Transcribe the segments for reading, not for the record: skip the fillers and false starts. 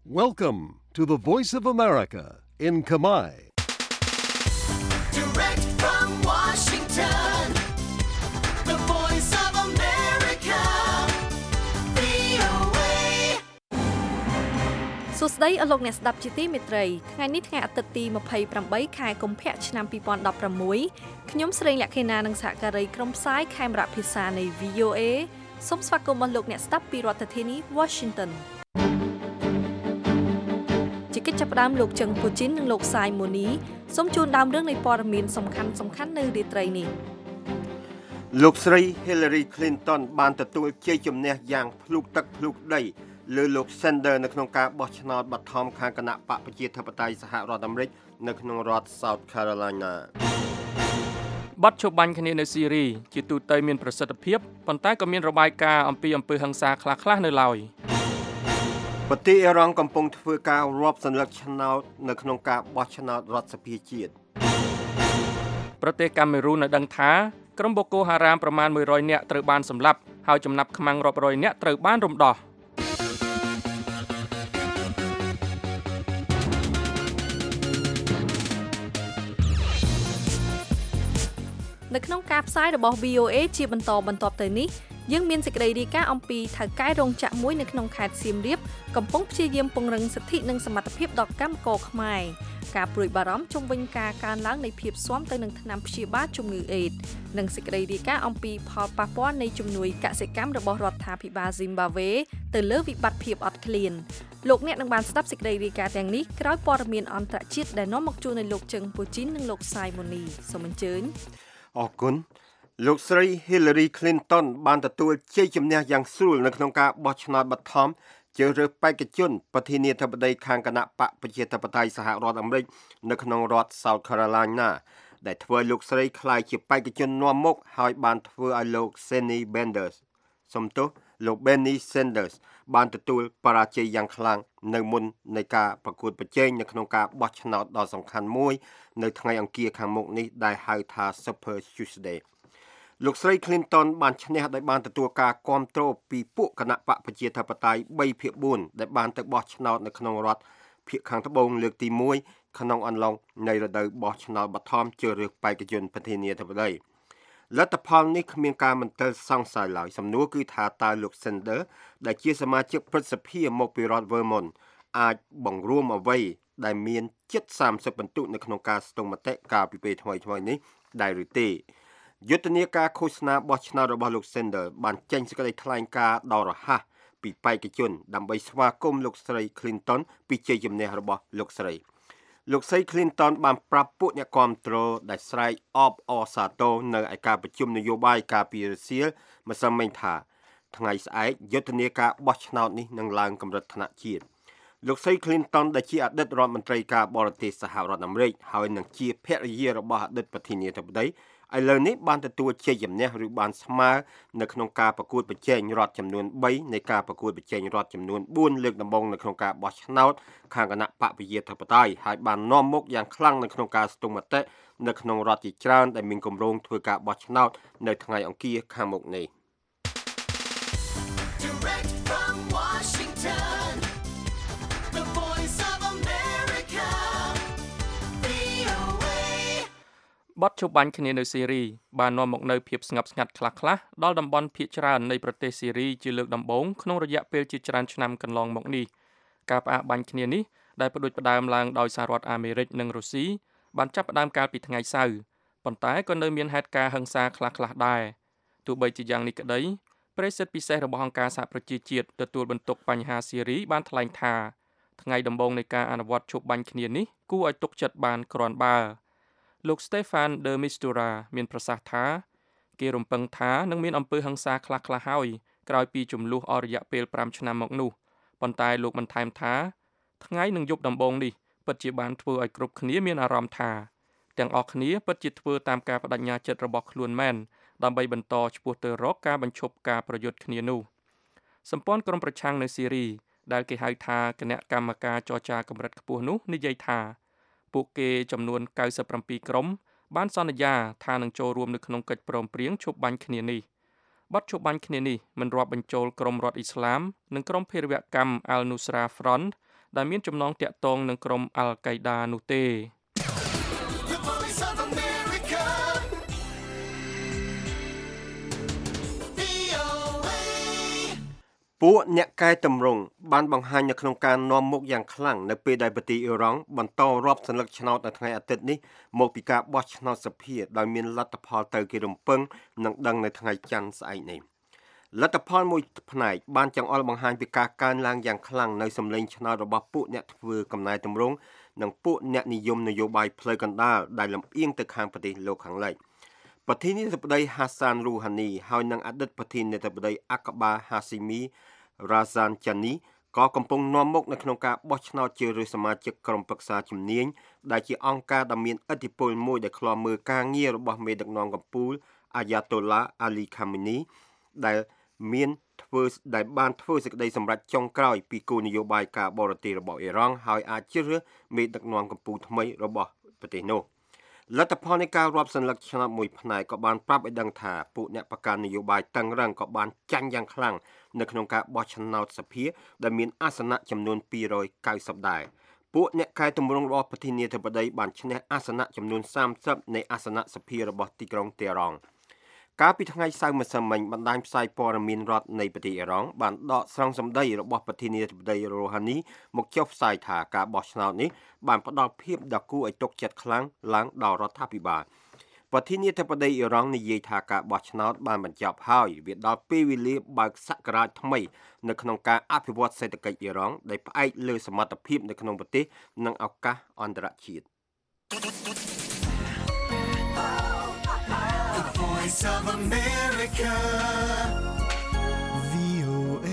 Welcome to the Voice of America in Khmer. Direct from Washington, the Voice of America, VOA. សួស្តីអស់លោកអ្នកស្ដាប់ជាទីមេត្រីថ្ងៃនេះថ្ងៃអាទិត្យទី28ខែកុម្ភៈឆ្នាំ2016ខ្ញុំស្រីលក្ខិណានិងសហការីក្រុមផ្សាយខេមរៈភាសានៃ VOA សូមស្វាគមន៍អស់លោកអ្នកស្ដាប់ពីរដ្ឋធានី Washington ជាកិច្ចចាប់ផ្ដើមលោកជឹងពូជីននិងលោកសាយម៉ូនីសូមជូនដើមរឿងនៃព័ត៌មានសំខាន់នៅរាត្រីនេះលោកស្រី Hillary Clinton បានទទួលជ័យជំនះយ៉ាងភ្លុកទឹកភ្លុកដីលើលោក Sanders នៅក្នុងការបោះឆ្នោតបឋមខាងគណៈបកប្រជាធិបតេយ្យសហរដ្ឋអាមេរិកនៅក្នុងរដ្ឋ South Carolina បទជបាញ់គ្នានៅស៊ីរីជាទូទៅមានប្រសិទ្ធភាពប៉ុន្តែក៏មានរបាយការណ៍អំពីអំពើហិង្សាខ្លះៗនៅឡើយប្រទេសអ៊ីរ៉ង់កំពុងធ្វើការរាប់សន្លឹកឆ្នោតនៅក្នុងការបោះឆ្នោតរដ្ឋសភាជាតិប្រទេសកាមេរូនបានដឹងថាក្រុមបូកូហារ៉ាមប្រមាណ100នាក់ត្រូវបានសម្លាប់ហើយចំណាប់ខ្មាំងរាប់រយនាក់ត្រូវបានរំដោះនៅក្នុងការផ្សាយរបស់ VOA ជាបន្តបន្ទាប់ទៅនេះយើងមានសេចក្តីរាយការណ៍អំពីថៅកែរោងចក្រមួយនៅក្នុងខេត្តសៀមរាបកំពុងព្យាយាមពង្រឹងសិទ្ធិនិងសមត្ថភាពដល់កម្មករខ្មែរការព្រួយបារម្ភជុំវិញការកើនឡើងនៃភាពស៊ាំទៅនឹងថ្នាំព្យាបាលជំងឺអេដស៍និងសេចក្តីរាយការណ៍អំពីផលប៉ះពាល់នៃជំនួយកសិកម្មរបស់រដ្ឋាភិបាលស៊ីមបាវេទៅលើវិបត្តិភាពអត់ឃ្លានលោកអ្នកនឹងបានស្ដាប់សេចក្តីរាយការណ៍ទាំងនេះក្រោយព័ត៌មានអន្តរជាតិដែលនាំមកជូននៅលោកជឹងពូជីននិងលោកសាយម៉ូនីសូមអញ្ជើញអរគុណលោកស្រី Hillary Clinton បានទទួលជ័យជំនះយ៉ាងស្រួលនៅក្នុងការបោះឆ្នោតបឋមជ្រើសរើសបេក្ខជនប្រធានាធិបតីខាងគណៈបកប្រជាធិបតេយ្យសហរដ្ឋអាមេរិកនៅក្នុងរដ្ឋ South Carolina ដែលធ្វើឲ្យលោកស្រីក្លាយជាបេក្ខជននាំមុខហើយបានធ្វើឲ្យលោក Bernie Sanders បានទទួលបរាជ័យយ៉ាងខ្លាំងនៅមុននៃការប្រកួតប្រជែងនៅក្នុងការបោះឆ្នោតដ៏សំខាន់មួយនៅថ្ងៃអង្គារខាងមុខនេះដែលហៅថា Super Tuesday លោកស្រី Clinton បានឈ្នះដោយបានទទួលការគាំទ្រពីពួកគណៈបកប្រជាធិបតេយ្យ 3/4 ដែលបានទៅបោះឆ្នោតនៅក្នុងរដ្ឋភាគខាងត្បូងលើកទី1ក្នុងអំឡុងនៃរដូវបោះឆ្នោតបឋមជ្រើសរើសបេក្ខជនប្រធានាធិបតីលទ្ធផលនេះគ្មានការមន្ទិលសង្ស័យឡើយសំណួរគឺថាតើលោក Sanders ដែលជាសមាជិកព្រឹទ្ធសភាមកពីរដ្ឋ Vermont អាចបង្រួមអ្វីដែលមានជិត30ពិន្ទុនៅក្នុងការស្ទង់មតិកាលពីពេលថ្មីៗនេះដែរឬទេយុទ្ធនាការឃោសនាបោះឆ្នោតរបស់លោក Sanders បានចេញសេចក្តីថ្លែងការណ៍ដ៏រហ័សពីបេក្ខជនដើម្បីស្វាគមន៍លោកស្រី Clinton ពីជ័យជំនះរបស់លោកស្រីClinton បានប្រាប់ពួកអ្នកគាំទ្រដែលស្រែកអបអរសាទរនៅឯការប្រជុំនយោបាយកាលពីរសៀលម្សិលមិញថាថ្ងៃស្អែកយុទ្ធនាការបោះឆ្នោតនេះនឹងឡើងកម្រិតថ្នាក់ជាតិលោកស្រី Clinton ដែលជាអតីតរដ្ឋមន្ត្រីការបរទេសសហរដ្ឋអាមេរិកហើយនឹងជាភរិយារបស់អតីតប្រធានាធិបតីឥឡូវនេះបានទទួលជ័យជំនះឬបានស្មើនៅក្នុងការប្រកួតប្រជែងរដ្ឋចំនួន3នៃការប្រកួតប្រជែងរដ្ឋចំនួន4លើកដំបូងនៅក្នុងការបោះឆ្នោតខាងគណៈបកប្រជាធិបតេយ្យហើយបាននាំមុខយ៉ាងខ្លាំងនៅក្នុងការស្ទង់មតិនៅក្នុងរដ្ឋជាច្រើនដែលមានគម្រោងធ្វើការបោះឆ្នោតនៅថ្ងៃអង្គារខាងមុខនេះ Direct from Washington, the Voice of America, VOA. បទជបាញ់គ្នានៅស៊ីរីបាននាំមកនូវភាពស្ងប់ស្ងាត់ខ្លះៗដល់តំបន់ភាគច្រើននៃប្រទេសស៊ីរីជាលើកដំបូងក្នុងរយៈពេលជាច្រើនឆ្នាំកន្លងមកនេះការផ្អាកបាញ់គ្នានេះដែលផ្ដួចផ្ដើមឡើងដោយសហរដ្ឋអាមេរិកនិងរុស្ស៊ីបានចាប់ផ្ដើមកាលពីថ្ងៃសៅរ៍ប៉ុន្តែក៏នៅមានហេតុការណ៍ហិង្សាខ្លះៗដែរទោះបីជាយ៉ាងនេះក្តីប្រេសិតពិសេសរបស់អង្គការសហប្រជាជាតិទទួលបន្ទុកបញ្ហាស៊ីរីបានថ្លែងថាថ្ងៃដំបូងនៃការអនុវត្តជប់បាញ់គ្នានេះគួរឲ្យទុកចិត្តបានគ្រាន់បើលោក Stefan de Mistura មានប្រសាសន៍ថាគេរំពឹងថានឹងមានអំពើហិង្សាខ្លះៗហើយក្រោយពីចំនួនអស់រយៈពេល5ឆ្នាំមកនោះប៉ុន្តែលោកបានថែមថាថ្ងៃនិងយប់ដំបូងនេះពិតជាបានធ្វើឲ្យគ្រប់គ្នាមានអារម្មណ៍ថាទាំងអស់គ្នាពិតជាធ្វើតាមការបដិញ្ញាចិត្តរបស់ខ្លួនមែនដើម្បីបន្តឆ្ពោះទៅរកការបញ្ឈប់ការប្រយុទ្ធគ្នានោះសម្ព័ន្ធក្រុមប្រឆាំងនៅស៊ីរីដែលគេហៅថាគណៈកម្មការចរចាកម្រិតខ្ពស់នោះនិយាយថាពួកគេចំនួន97ក្រុមបានសន្យាថានឹងចូលរួមនៅក្នុងកិច្ចព្រមព្រៀងឈប់បាញ់គ្នានេះបទឈប់បាញ់គ្នានេះមិនរាប់បញ្ចូលក្រុមរដ្ឋអ៊ីស្លាមនិងក្រុមភេរវកម្ម Al-Nusra Front ដែលមានចំណងតាក់ទងនឹងក្រុមអាល់កៃដានោះទេ The voice of America. VOA. ពួកអ្នកកែតម្រង់បានបង្ហាញនៅក្នុងការនាំមុខយ៉ាងខ្លាំងនៅពេលដែលប្រទេសអ៊ីរ៉ង់បន្តរាប់សន្លឹកឆ្នោតនៅថ្ងៃអាទិត្យនេះមកពីការបោះឆ្នោតសភាដោយមានលទ្ធផលទៅគេរំពឹងនឹងដឹងនៅថ្ងៃច័ន្ទស្អែកនេះលទ្ធផលមួយផ្នែកបានចង្អុលបង្ហាញពីការកើនឡើងយ៉ាងខ្លាំងនៅសម្លេងឆ្នោតរបស់ពួកអ្នកធ្វើកំណែតម្រង់និងពួកអ្នកនិយមនយោបាយផ្លូវកណ្ដាលដែលលំអៀងទៅខាងប្រទេសលោកខាងលិចប្រធានាធិបតី Hassan Rouhani ហើយនិងអតីតប្រធានាធិបតី Akbar Hashimi Rafsanjani ក៏កំពុងនាំមុខនៅក្នុងការបោះឆ្នោតជ្រើសរើសសមាជិកក្រុមប្រឹក្សាជំនាញដែលជាអង្គការដ៏មានឥទ្ធិពលមួយដែលឃ្លាំមើលការងាររបស់មេដឹកនាំកំពូល Ayatollah Ali Khamenei ដែលបានធ្វើសេចក្តីសម្រេចចុងក្រោយពីគោលនយោបាយការបរទេសរបស់អ៊ីរ៉ង់ហើយអាចជ្រើសរើសមេដឹកនាំកំពូលថ្មីរបស់ប្រទេសនោះលទ្ធផលនៃការរាប់សន្លឹកឆ្នោតមួយផ្នែកក៏បានប្រាប់ឲ្យដឹងថាពួកអ្នកប្រកាន់នយោបាយតឹងរ៉ឹងក៏បានចាញ់យ៉ាងខ្លាំងនៅក្នុងការបោះឆ្នោតសភាដែលមានអាសនៈចំនួន290ដែរពួកអ្នកកែតម្រង់របស់ប្រធានាធិបតីបានឈ្នះអាសនៈចំនួន30នៃអាសនៈសភារបស់ទីក្រុងតេហ៍រ៉ង់កាលពីថ្ងៃសៅរ៍ម្សិលមិញបណ្ដាញផ្សាយព័ត៌មានរដ្ឋនៃប្រទេសអ៊ីរ៉ង់បានដកស្រង់សម្ដីរបស់ប្រធានាធិបតី Rouhani មកចុះផ្សាយថាការបោះឆ្នោតនេះបានផ្ដល់ភាពដ៏គួរឲ្យទុកចិត្តខ្លាំងឡើងដល់រដ្ឋាភិបាលប្រធានាធិបតីអ៊ីរ៉ង់និយាយថាការបោះឆ្នោតបានបញ្ចប់ហើយវាដល់ពេលវេលាបើកសក្តារថ្មីនៅក្នុងការអភិវឌ្ឍសេដ្ឋកិច្ចអ៊ីរ៉ង់ដែលផ្អែកលើសមត្ថភាពនៅក្នុងប្រទេសនិងឱកាសអន្តរជាតិ Voice of America. VOA.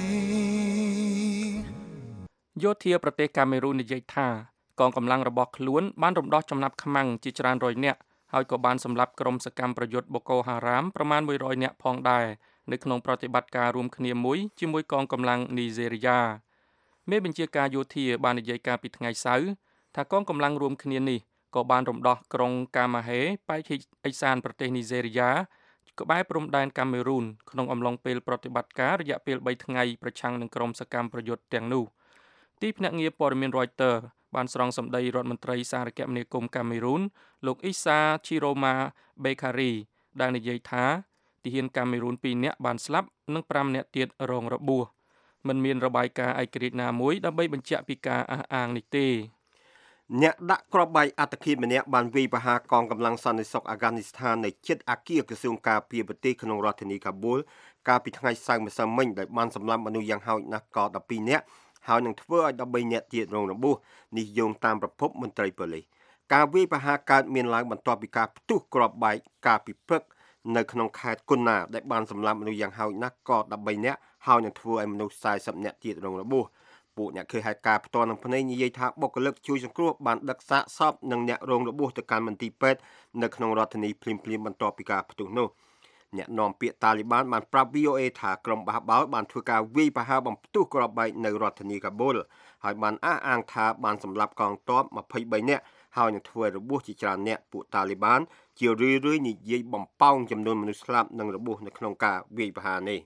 យោធាប្រទេសកាមេរូននិយាយថាកងកម្លាំងរបស់ខ្លួនបានរំដោះចំណាប់ខ្មាំងជាច្រើនរយនាក់ហើយក៏បានសម្លាប់ក្រុមសកម្មប្រយុទ្ធបូកូហារ៉ាមប្រមាណ100នាក់ផងដែរនៅក្នុងប្រតិបត្តិការរួមគ្នាមួយជាមួយកងកម្លាំងនីហ្សេរីយ៉ាមេបញ្ជាការយោធាបាននិយាយកាលពីថ្ងៃសៅរ៍ថាកងកម្លាំងរួមគ្នានេះក៏បានរំដោះក្រុងកាម៉ាហេប៉ែកអេសានប្រទេសនីហ្សេរីយ៉ាក្បែរព្រំដែនកាមេរូនក្នុងអំឡុងពេលប្រតិបត្តិការរយៈពេល3ថ្ងៃប្រឆាំងនឹងក្រុមសកម្មប្រយុទ្ធទាំងនោះទីភ្នាក់ងារព័ត៌មាន Reuters បានស្រង់សម្ដីរដ្ឋមន្ត្រីសារគមនាគមន៍កាមេរូនលោកអ៊ីសាឈីរ៉ូម៉ាបេខារីដែលនិយាយថាទាហានកាមេរូន2នាក់បានស្លាប់និង5នាក់ទៀតរងរបួសមិនមានរបាយការណ៍ឯករាជ្យណាមួយដើម្បីបញ្ជាក់ពីការអះអាងនេះទេអ្នកដាក់គ្រាប់បែកអត្តឃាតម្នាក់បានវាយប្រហារកងកម្លាំងសន្តិសុខអាហ្គានីស្ថាននៅជិតអគារក្រសួងការពារប្រទេសក្នុងរដ្ឋធានីកាបូលកាលពីថ្ងៃសៅរ៍ម្សិលមិញដែលបានសម្លាប់មនុស្សយ៉ាងហោចណាស់ក៏12នាក់ហើយនឹងធ្វើឲ្យ13នាក់ទៀតរងរបួសនេះយោងតាមប្រភពមន្ត្រីប៉ូលីសការវាយប្រហារកើតមានឡើងបន្ទាប់ពីការផ្ទុះគ្រាប់បែកកាលពីព្រឹកនៅក្នុងខេត្តគុនណាដែលបានសម្លាប់មនុស្សយ៉ាងហោចណាស់ក៏13នាក់ហើយនឹងធ្វើឲ្យមនុស្ស40នាក់ទៀតរងរបួសពួកអ្នកឃើញហេតុការណ៍ផ្ទាល់នឹងភ្នែកនិយាយថាបុគ្គលិកជួយសង្គ្រោះបានដឹកសាកសពនិងអ្នករងរបួសទៅកាន់មន្ទីរពេទ្យនៅក្នុងរដ្ឋធានីភ្លាមៗបន្ទាប់ពីការផ្ទុះនោះអ្នកនាំពាក្យតាលីបានប្រាប់ VOA ថាក្រុមបះបោរបានធ្វើការវាយប្រហារបំផ្ទុះគ្រាប់បែកនៅរដ្ឋធានីកាបូលហើយបានអះអាងថាបានសម្លាប់កងទ័ព23នាក់ហើយនឹងធ្វើឲ្យរបួសជាច្រើនអ្នកពួកតាលីបានជារឿយៗនិយាយបំផោងចំនួនមនុស្សស្លាប់និងរបួសនៅក្នុងការវាយប្រហារនេះ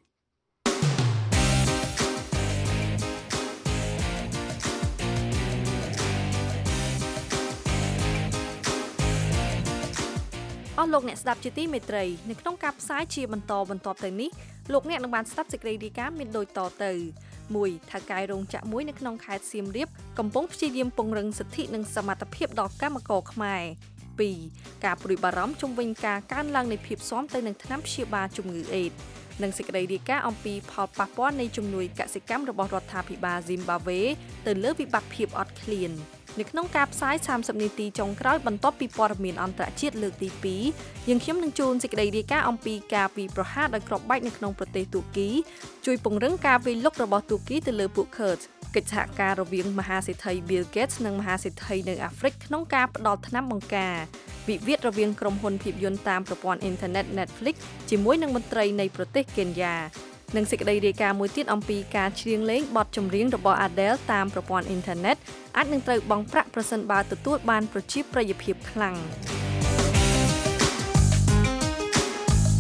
លោកអ្នកស្ដាប់ជាទីមេត្រីនៅក្នុងការផ្សាយជាបន្តបន្ទាប់ទៅនេះលោកអ្នកនឹងបានស្ដាប់សេចក្តីរាយការណ៍មានដូចតទៅ1ថៅកែរោងចក្រមួយនៅក្នុងខេត្តសៀមរាបកំពុងព្យាយាមពង្រឹងសិទ្ធិនិងសមត្ថភាពដល់កម្មករខ្មែរ2ការព្រួយបារម្ភជុំវិញការកើនឡើងនៃភាពស៊ាំទៅនឹងថ្នាំព្យាបាលជំងឺអេដស៍និងសេចក្តីរាយការណ៍អំពីផលប៉ះពាល់នៃជំនួយកសិកម្មរបស់រដ្ឋាភិបាលស៊ីមបាវេទៅលើវិបត្តិភាពអត់ឃ្លាននៅក្នុងការផ្សាយ30នាទីចុងក្រោយបន្ទាប់ពីព័ត៌មានអន្តរជាតិលើកទី2យើងខ្ញុំនឹងជូនសេចក្តីរាយការណ៍អំពីការវាយប្រហារដោយគ្រាប់បែកនៅក្នុងប្រទេសទូគីជួយពង្រឹងការវាយលុករបស់ទូគីទៅលើពួក Kurd កិច្ចសហការរវាងមហាសេដ្ឋី Bill Gates និងមហាសេដ្ឋីនៅអាហ្វ្រិកក្នុងការផ្ដល់ថ្នាំបង្ការវិវាទរវាងក្រុមហ៊ុនភាពយន្តតាមប្រព័ន្ធអ៊ីនធឺណិត Netflix ជាមួយនឹងមន្ត្រីនៃប្រទេសកេនយ៉ានិងសេចក្តីរាយការណ៍មួយទៀតអំពីការច្រៀងលេងបទចម្រៀងរបស់ Adele តាមប្រព័ន្ធអ៊ីនធឺណិតអាចនឹងត្រូវបង់ប្រាក់ប្រសិនបើទទួលបានប្រជាប្រិយភាពខ្លាំង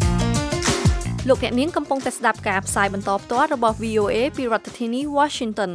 លោកអ្នកនាងកំពុងតែស្ដាប់ការផ្សាយបន្តផ្ទាល់របស់ VOA ពីរដ្ឋធានី Washington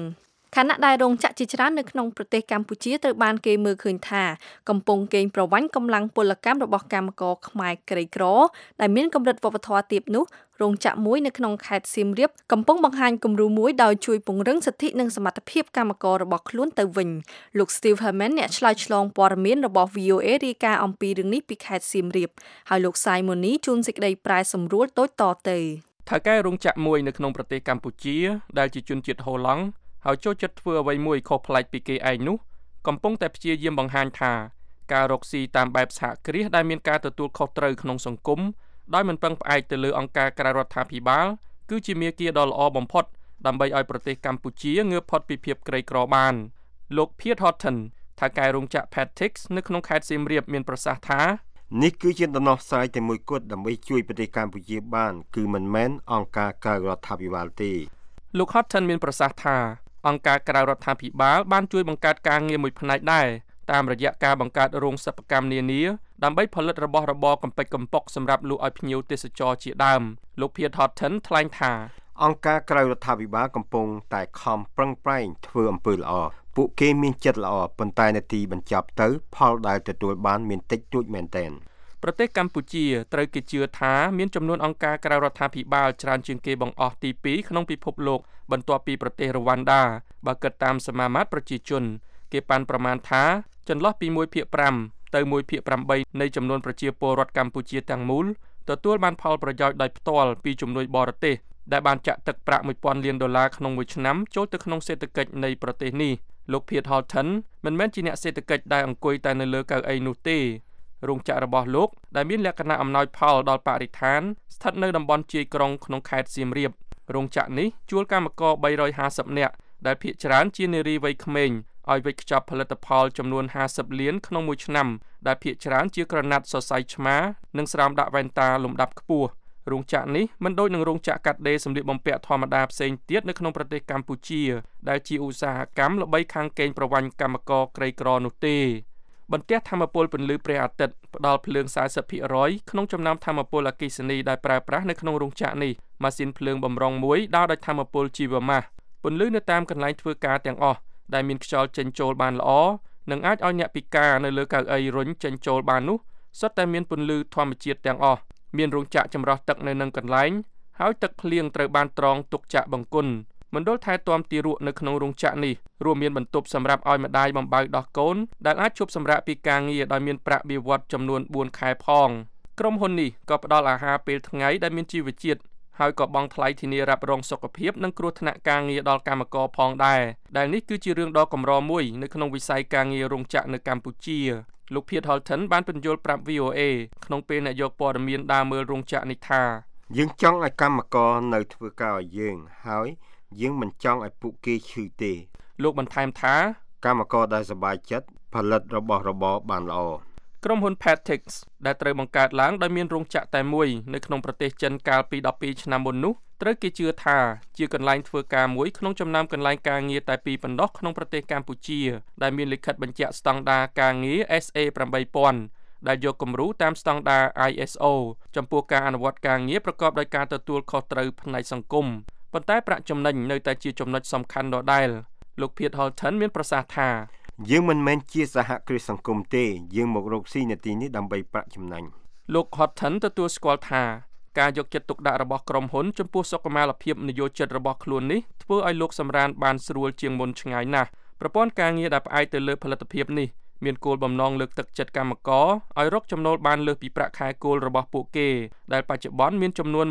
ខណៈដែលរោងចក្រជាច្រើននៅក្នុងប្រទេសកម្ពុជាត្រូវបានគេមើលឃើញថាកំពុងកេងប្រវ័ញ្ចកម្លាំងពលកម្មរបស់កម្មករខ្មែរក្រីក្រដែលមានកម្រិតវប្បធម៌ទាបនោះរោងចក្រមួយនៅក្នុងខេត្តសៀមរាបកំពុងបង្ហាញគំរូមួយដោយជួយពង្រឹងសិទ្ធិនិងសមត្ថភាពកម្មកររបស់ខ្លួនទៅវិញលោក Steve Herman អ្នកឆ្លើយឆ្លងព័ត៌មានរបស់ VOA រាយការណ៍អំពីរឿងនេះពីខេត្តសៀមរាបហើយលោក Simoni ជួនសេចក្តីប្រែសម្រួលតូចតទៅថៅកែរោងចក្រមួយនៅក្នុងប្រទេសកម្ពុជាដែលជាជនជាតិហូឡង់ហើយចូលចិត្តធ្វើអ្វីមួយខុសប្លែកពីគេឯងនោះកំពុងតែព្យាយាមបង្ហាញថាការរកស៊ីតាមបែបសហគ្រាសដែលមានការទទួលខុសត្រូវក្នុងសង្គមដោយមិនពឹងផ្អែកទៅលើអង្គការក្រៅរដ្ឋាភិបាលគឺជាមាគ៌ាដ៏ល្អបំផុតដើម្បីឲ្យប្រទេសកម្ពុជាងើបផុតពីភាពក្រីក្របានលោក Peter Houghton ថៅកែរោងចក្រ Patix នៅក្នុងខេត្តសៀមរាបមានប្រសាសន៍ថានេះគឺជាដំណោះស្រាយតែមួយគត់ដើម្បីជួយប្រទេសកម្ពុជាបានគឺមិនមែនអង្គការក្រៅរដ្ឋាភិបាលទេលោក Houghton មានប្រសាសន៍ថាអង្គការក្រៅរដ្ឋាភិបាលបានជួយបង្កើតការងារមួយផ្នែកដែរតាមរយៈការបង្កើតរោងសិប្បកម្មនានាដើម្បីផលិតរបស់របរកំពេចកំប៉ុកសម្រាប់លក់ឲ្យភ្ញៀវទេសចរជាដើមលោក Peter Houghton ថ្លែងថាអង្គការក្រៅរដ្ឋាភិបាលកំពុងតែខំប្រឹងប្រែងធ្វើអំពើល្អពួកគេមានចិត្តល្អប៉ុន្តែនាទីបញ្ចប់ទៅផលដែលទទួលបានមានតិចតួចមែនទែនប្រទេសកម្ពុជាត្រូវគេជឿថាមានចំនួនអង្គការក្រៅរដ្ឋាភិបាលច្រើនជាងគេបង្អស់ទី2ក្នុងពិភពលោកបន្ទាប់ពីប្រទេសរវ៉ាន់ដាបើគិតតាមសមាមាត្រប្រជាជនគេប៉ាន់ប្រមាណថាចន្លោះពី 1/5 ទៅ 1/8 នៃចំនួនប្រជាពលរដ្ឋកម្ពុជាទាំងមូលទទួលបានផលប្រយោជន៍ដោយផ្ទាល់ពីជំនួយបរទេសដែលបានចាក់ទឹកប្រាក់$1000 លានក្នុងមួយឆ្នាំចូលទៅក្នុងសេដ្ឋកិច្ចនៃប្រទេសនេះលោក Peter Houghton មិនមែនជាអ្នកសេដ្ឋកិច្ចដែលអង្គុយតែនៅលើកៅអីនោះទេរោងចក្ររបស់លោកដែលមានលក្ខណៈអំណោយផលដល់បរិស្ថានស្ថិតនៅតំបន់ជាយក្រុងក្នុងខេត្តសៀមរាបរោងចក្រនេះជួលកម្មករ350នាក់ដែលភាគច្រើនជានារីវ័យក្មេងឲ្យវេចខ្ចប់ផលិតផលចំនួន50លានក្នុងមួយឆ្នាំដែលភាគច្រើនជាក្រណាត់សរសៃឆ្មានិងស្រោមដាក់វ៉ែនតាលំដាប់ខ្ពស់រោងចក្រនេះមិនដូចនឹងរោងចក្រកាត់ដេរសម្លៀកបំពាក់ធម្មតាផ្សេងទៀតនៅក្នុងប្រទេសកម្ពុជាដែលជាឧស្សាហកម្មល្បីខាងកេងប្រវ័ញ្ចកម្មករក្រីក្រនោះទេបន្ទះថាមពលពន្លឺព្រះអាទិត្យផ្ដល់ភ្លើង 40% ក្នុងចំណោមថាមពលអគ្គិសនីដែលប្រើប្រាស់នៅក្នុងរោងចក្រនេះម៉ាស៊ីនភ្លើងបម្រុងមួយដើរដោយថាមពលជីវម៉ាសពន្លឺនៅតាមកន្លែងធ្វើការទាំងអស់ដែលមានខ្យល់ចេញចូលបានល្អនិងអាចឲ្យអ្នកពិការនៅលើកៅអីរុញចេញចូលបាននោះសុទ្ធតែមានពន្លឺធម្មជាតិទាំងអស់មានរោងចក្រចម្រោះទឹកនៅនឹងកន្លែងហើយទឹកភ្លៀងត្រូវបានត្រងទុកចាក់បង្គន់មណ្ឌលថែទាំទារកនៅក្នុងរោងចក្រនេះរួមមានបន្ទប់សម្រាប់ឲ្យម្ដាយបំបៅដោះកូនដែលអាចជប់សម្រាកពីការងារដោយមានប្រាក់បៀវត្សចំនួន4ខែផងក្រុមហ៊ុននេះក៏ផ្ដល់អាហារពេលថ្ងៃដែលមានជីវជាតិហើយក៏បង់ថ្លៃធានារ៉ាប់រងសុខភាពនិងគ្រោះថ្នាក់ការងារដល់កម្មករផងដែរដែលនេះគឺជារឿងដ៏កម្រមួយនៅក្នុងវិស័យការងាររោងចក្រនៅកម្ពុជាលោក Peter Houghton បានពន្យល់ប្រាប់ VOA ក្នុងពេលអ្នកយកព័ត៌មានដើរមើលរោងចក្រនេះថាយើងចង់ឲ្យកម្មករនៅធ្វើការឲ្យយើងហើយយើងមិនចង់ឲ្យពួកគេឈឺទេលោកបន្ថែមថាកម្មករដែលសប្បាយចិត្តផលិតរបស់របរបានល្អក្រុមហ៊ុន Patix ដែលត្រូវបង្កើតឡើងដោយមានរោងចក្រតែមួយនៅក្នុងប្រទេសចិនកាលពី12ឆ្នាំមុននោះត្រូវគេជឿថាជាកន្លែងធ្វើការមួយក្នុងចំណោមកន្លែងការងារតែ2ប៉ុណ្ណោះក្នុងប្រទេសកម្ពុជាដែលមានលិខិតបញ្ជាក់ស្តង់ដារការងារ SA 8000ដែលយកគំរូតាមស្តង់ដារ ISO ចំពោះការអនុវត្តការងារប្រកបដោយការទទួលខុសត្រូវផ្នែកសង្គមប៉ុន្តែប្រាក់ចំណេញនៅតែជាចំណុចសំខាន់ដដែលលោក Peter Houghton មានប្រសាសន៍ថាយើងមិនមែនជាសហគ្រាសសង្គមទេយើងមករកស៊ីនាទីនេះដើម្បីប្រាក់ចំណេញលោក Houghton ទទួលស្គាល់ថាការយកចិត្តទុកដាក់របស់ក្រុមហ៊ុនចំពោះសុខុមាលភាពនយោជិតរបស់ខ្លួននេះធ្វើឲ្យលោកសម្រានបានស្រួលជាងមុនឆ្ងាយណាស់ប្រព័ន្ធការងារដែលផ្អែកទៅលើផលិតភាពនេះមានគោលបំណងលើកទឹកចិត្តកម្មករឲ្យរកចំណូលបានលើសពីប្រាក់ខែគោលរបស់ពួកគេដែលបច្ចុប្បន្នមានចំនួន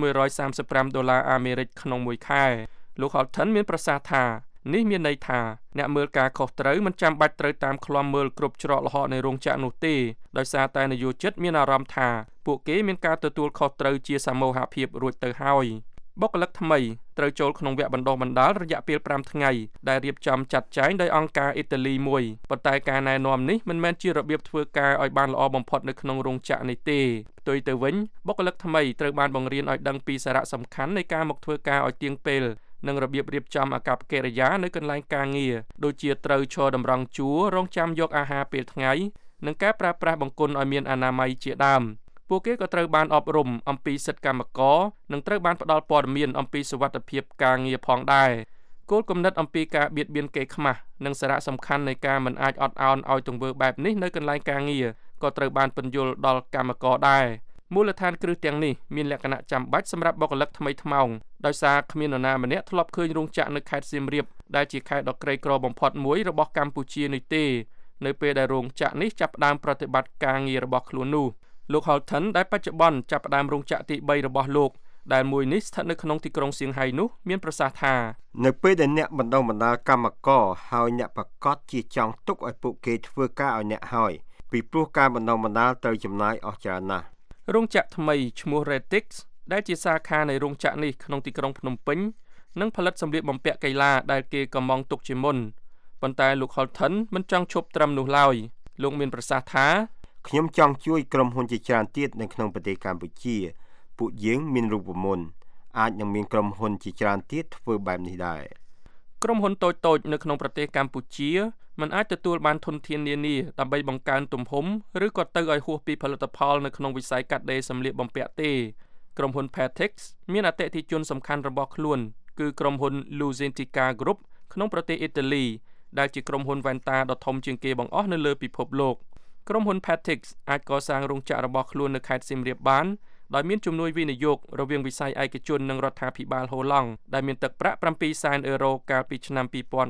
$135ក្នុងមួយខែលោក Houghton មានប្រសាសន៍ថានេះមានន័យថាអ្នកមើលការខុសត្រូវមិនចាំបាច់ត្រូវតាមឃ្លាំមើលគ្រប់ច្រកល្ហកនៃរោងចក្រនោះទេដោយសារតែនយោជិតមានអារម្មណ៍ថាពួកគេមានការទទួលខុសត្រូវជាសមូហភាពរួចទៅហើយបុគ្គលិកថ្មីត្រូវចូលក្នុងវគ្គបណ្ដុះបណ្ដាលរយៈពេល5ថ្ងៃដែលរៀបចំចាត់ចែងដោយអង្គការអ៊ីតាលីមួយប៉ុន្តែការណែនាំនេះមិនមែនជារបៀបធ្វើការឲ្យបានល្អបំផុតនៅក្នុងរោងចក្រនេះទេផ្ទុយទៅវិញបុគ្គលិកថ្មីត្រូវបានបង្រៀនឲ្យដឹងពីសារៈសំខាន់នៃការមកធ្វើការឲ្យទៀងពេលនិងរបៀបរៀបចំអាកប្បកិរិយានៅកន្លែងការងារដូចជាត្រូវឈរតម្រង់ជួររង់ចាំយកអាហារពេលថ្ងៃនិងការប្រើប្រាស់បង្គន់ឲ្យមានអនាម័យជាដើមពួកគេក៏ត្រូវបានអប់រំអំពីសិទ្ធិកម្មករនិងត្រូវបានផ្ដល់ព័ត៌មានអំពីសុវត្ថិភាពការងារផងដែរគោលគំនិតអំពីការបៀតបៀនគេខ្មាស់និងសារៈសំខាន់នៃការមិនអាចអត់ឱនឲ្យទង្វើបែបនេះនៅកន្លែងការងារក៏ត្រូវបានពន្យល់ដល់កម្មករដែរមូលដ្ឋានគ្រឹះទាំងនេះមានលក្ខណៈចាំបាច់សម្រាប់បុគ្គលិកថ្មីថ្មោងដោយសារគ្មាននរណាម្នាក់ធ្លាប់ឃើញរោងចក្រនៅខេត្តសៀមរាបដែលជាខេត្តដ៏ក្រីក្របំផុតមួយរបស់កម្ពុជានេះទេនៅពេលដែលរោងចក្រនេះចាប់ផ្ដើមប្រតិបត្តិការងាររបស់ខ្លួននោះលោក Holton ដែលបច្ចុប្បន្នចាប់ផ្ដើមរោងចក្រទី3របស់លោកដែលមួយនេះស្ថិតនៅក្នុងទីក្រុងសៀងហៃនោះមានប្រសាសន៍ថានៅពេលដែលអ្នកបណ្ដុះបណ្ដាលកម្មករហើយអ្នកប្រកាសជាចង់ទុកឲ្យពួកគេធ្វើការឲ្យអ្នកហើយពីព្រោះការបណ្ដុះបណ្ដាលត្រូវចំណាយអស់ច្រើនណាស់រោងចក្រថ្មីឈ្មោះ Retix ដែលជាសាខានៃរោងចក្រនេះក្នុងទីក្រុងភ្នំពេញនឹងផលិតសម្លៀកបំពាក់កីឡាដែលគេកំងទុកជាមុនប៉ុន្តែលោក Holton មិនចង់ឈប់ត្រឹមនោះឡើយលោកមានប្រសាសន៍ថាខ្ញុំចង់ជួយក្រុមហ៊ុនជាច្រើនទៀតនៅក្នុងប្រទេសកម្ពុជាពួកយើងមានរូបមន្តអាចនឹងមានក្រុមហ៊ុនជាច្រើនទៀតធ្វើបែបនេះដែរក្រុមហ៊ុនតូចៗនៅក្នុងប្រទេសកម្ពុជាមិនអាចទទួលបានធនធាននានាដើម្បីបង្កើនទំហំឬក៏ទៅឲ្យហួសពីផលិតផលនៅក្នុងវិស័យកាត់ដេរសម្លៀកបំពាក់ទេក្រុមហ៊ុន Patix មានអតិថិជនសំខាន់របស់ខ្លួនគឺក្រុមហ៊ុន Lucentica Group ក្នុងប្រទេសអ៊ីតាលីដែលជាក្រុមហ៊ុនវ៉ែនតាដ៏ធំជាងគេបង្អស់នៅលើពិភពលោកក្រុមហ៊ុន Patix អាចកសាងរោងចក្ររបស់ខ្លួននៅខេត្តសៀមរាបបានដោយមានជំនួយវិនិយោគរវាងវិស័យឯកជននិងរដ្ឋាភិបាលហូឡង់ដែលមានទឹកប្រាក់700,000,000 កាលពីឆ្នាំ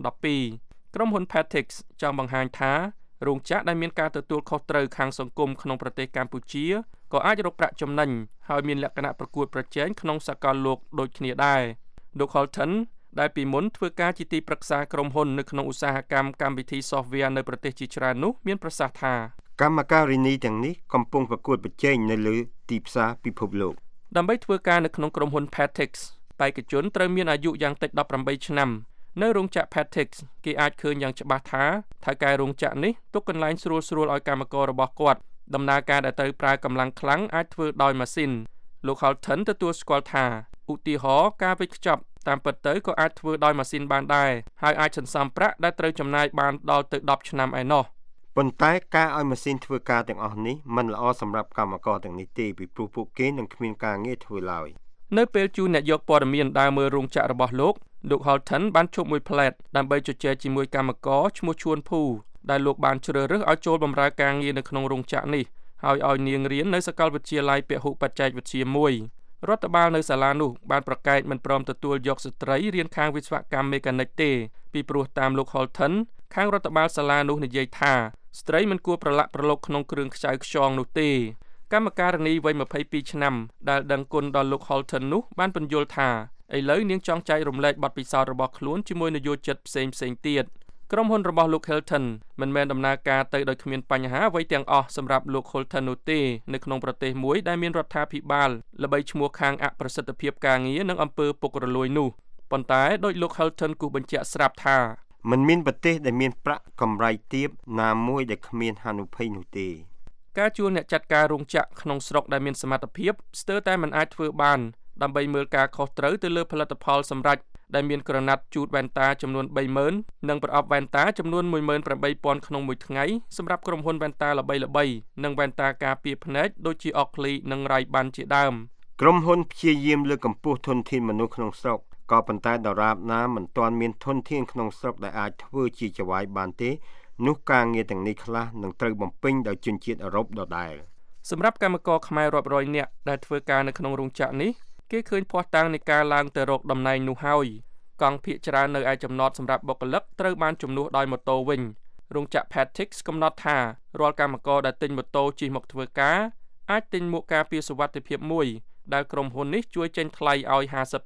2012ក្រុមហ៊ុន Patix ចង់បង្ហាញថារោងចក្រដែលមានការទទួលខុសត្រូវខាងសង្គមក្នុងប្រទេសកម្ពុជាក៏អាចរកប្រាក់ចំណេញហើយមានលក្ខណៈប្រកួតប្រជែងក្នុងសកលលោកដូចគ្នាដែរលោក Holton ដែលពីមុនធ្វើការជាទីប្រឹក្សាក្រុមហ៊ុននៅក្នុងឧស្សាហកម្មកម្មវិធី software នៅប្រទេសជាច្រើននោះមានប្រសាសន៍ថាកម្មការិនីទាំងនេះកំពុងប្រកួតប្រជែងនៅលើទីផ្សារពិភពលោកដើម្បីធ្វើការនៅក្នុងក្រុមហ៊ុន Patix បេក្ខជនត្រូវមានអាយុយ៉ាងតិច18ឆ្នាំនៅរោងចក្រ Patix គេអាចឃើញយ៉ាងច្បាស់ថាថៅកែរោងចក្រនេះទុកកន្លែងស្រួលៗឲ្យកម្មកររបស់គាត់ដំណើរការដែលត្រូវប្រើកម្លាំងខ្លាំងអាចធ្វើដោយម៉ាស៊ីនលោក Holton ទទួលស្គាល់ថាឧទាហរណ៍ការវេចខ្ចប់តាមពិតទៅក៏អាចធ្វើដោយម៉ាស៊ីនបានដែរហើយអាចសន្សំប្រាក់ដែលត្រូវចំណាយបានដល់ទៅ10ឆ្នាំឯណោះប៉ុន្តែការឲ្យម៉ាស៊ីនធ្វើការទាំងអស់នេះមិនល្អសម្រាប់កម្មករទាំងនេះទេពីព្រោះពួកគេនឹងគ្មានការងារធ្វើឡើយនៅពេលជួនអ្នកយកព័ត៌មានដើរមើលរោងចក្ររបស់លោក Holton បានជួបមួយផ្លែតដើម្បីជជែកជាមួយកម្មករឈ្មោះឈួនភូដែលលោកបានជ្រើសរើសឲ្យចូលបម្រើការងារនៅក្នុងរោងចក្រនេះហើយឲ្យនាងរៀននៅសាកលវិទ្យាល័យពហុបច្ចេកវិទ្យាមួយរដ្ឋបាលនៅសាលានោះបានប្រកែកមិនព្រមទទួលយកស្ត្រីរៀនខាងវិស្វកម្មមេកានិកទេពីព្រោះតាមលោក Holton ខាងរដ្ឋបាលសាលានោះនិយាយថាស្ត្រីមិនគួរប្រឡាក់ប្រឡូកក្នុងគ្រឿងខ្ចៅខ្យងនោះទេកម្មការិនីវ័យ22ឆ្នាំដែលដឹងគុណដល់លោក Holton នោះបានពន្យល់ថាឥឡូវនាងចង់ចែករំលែកបទពិសោធន៍របស់ខ្លួនជាមួយនយោជិតផ្សេងទៀតក្រុមហ៊ុនរបស់លោក Holton មិនមែនដំណើរការទៅដោយគ្មានបញ្ហាអ្វីទាំងអស់សម្រាប់លោក Holton នោះទេនៅក្នុងប្រទេសមួយដែលមានរដ្ឋាភិបាលល្បីឈ្មោះខាងអប្រសិទ្ធភាពការងារនិងអំពើពុករលួយនោះប៉ុន្តែដោយលោក Holton គូបញ្ជាក់ស្រាប់ថាមិនមានប្រទេសដែលមានប្រាក់កម្រៃទាបណាមួយដែលគ្មានហានិភ័យនោះទេការជួលអ្នកចាត់ការរោងចក្រក្នុងស្រុកដែលមានសមត្ថភាពស្ទើរតែមិនអាចធ្វើបានដើម្បីមើលការខុសត្រូវទៅលើផលិតផលសម្រេចដែលមានក្រណាត់ជូតវ៉ែនតាចំនួន 30,000 និងប្រអប់វ៉ែនតាចំនួន 18,000 ក្នុងមួយថ្ងៃសម្រាប់ក្រុមហ៊ុនវ៉ែនតាល្បីៗនិងវ៉ែនតាការពារភ្នែកដូចជា Oakley និង Ray-Ban ជាដើមក្រុមហ៊ុនព្យាយាមលើកកម្ពស់ធនធានមនុស្សក្នុងស្រុកក៏ប៉ុន្តែដរាបណាមិនទាន់មានធនធានក្នុងស្រុកដែលអាចធ្វើជាចវាយបានទេនោះការងារទាំងនេះខ្លះនឹងត្រូវបំពេញដោយជនជាតិអឺរ៉ុបដដែលសម្រាប់កម្មករខ្មែររាប់រយនាក់ដែលធ្វើការនៅក្នុងរោងចក្រនេះគេឃើញភ័ស្តុតាងនៃការឡើងទៅរកតំណែងនោះហើយកង់ភាគច្រើននៅឯចំណតសម្រាប់បុគ្គលិកត្រូវបានជំនួសដោយម៉ូតូវិញរោងចក្រ Patix កំណត់ថារាល់កម្មករដែលទិញម៉ូតូជិះមកធ្វើការអាចទិញមួកការពារសុវត្ថិភាពមួយដែលក្រុមហ៊ុននេះជួយចេញថ្លៃឲ្យ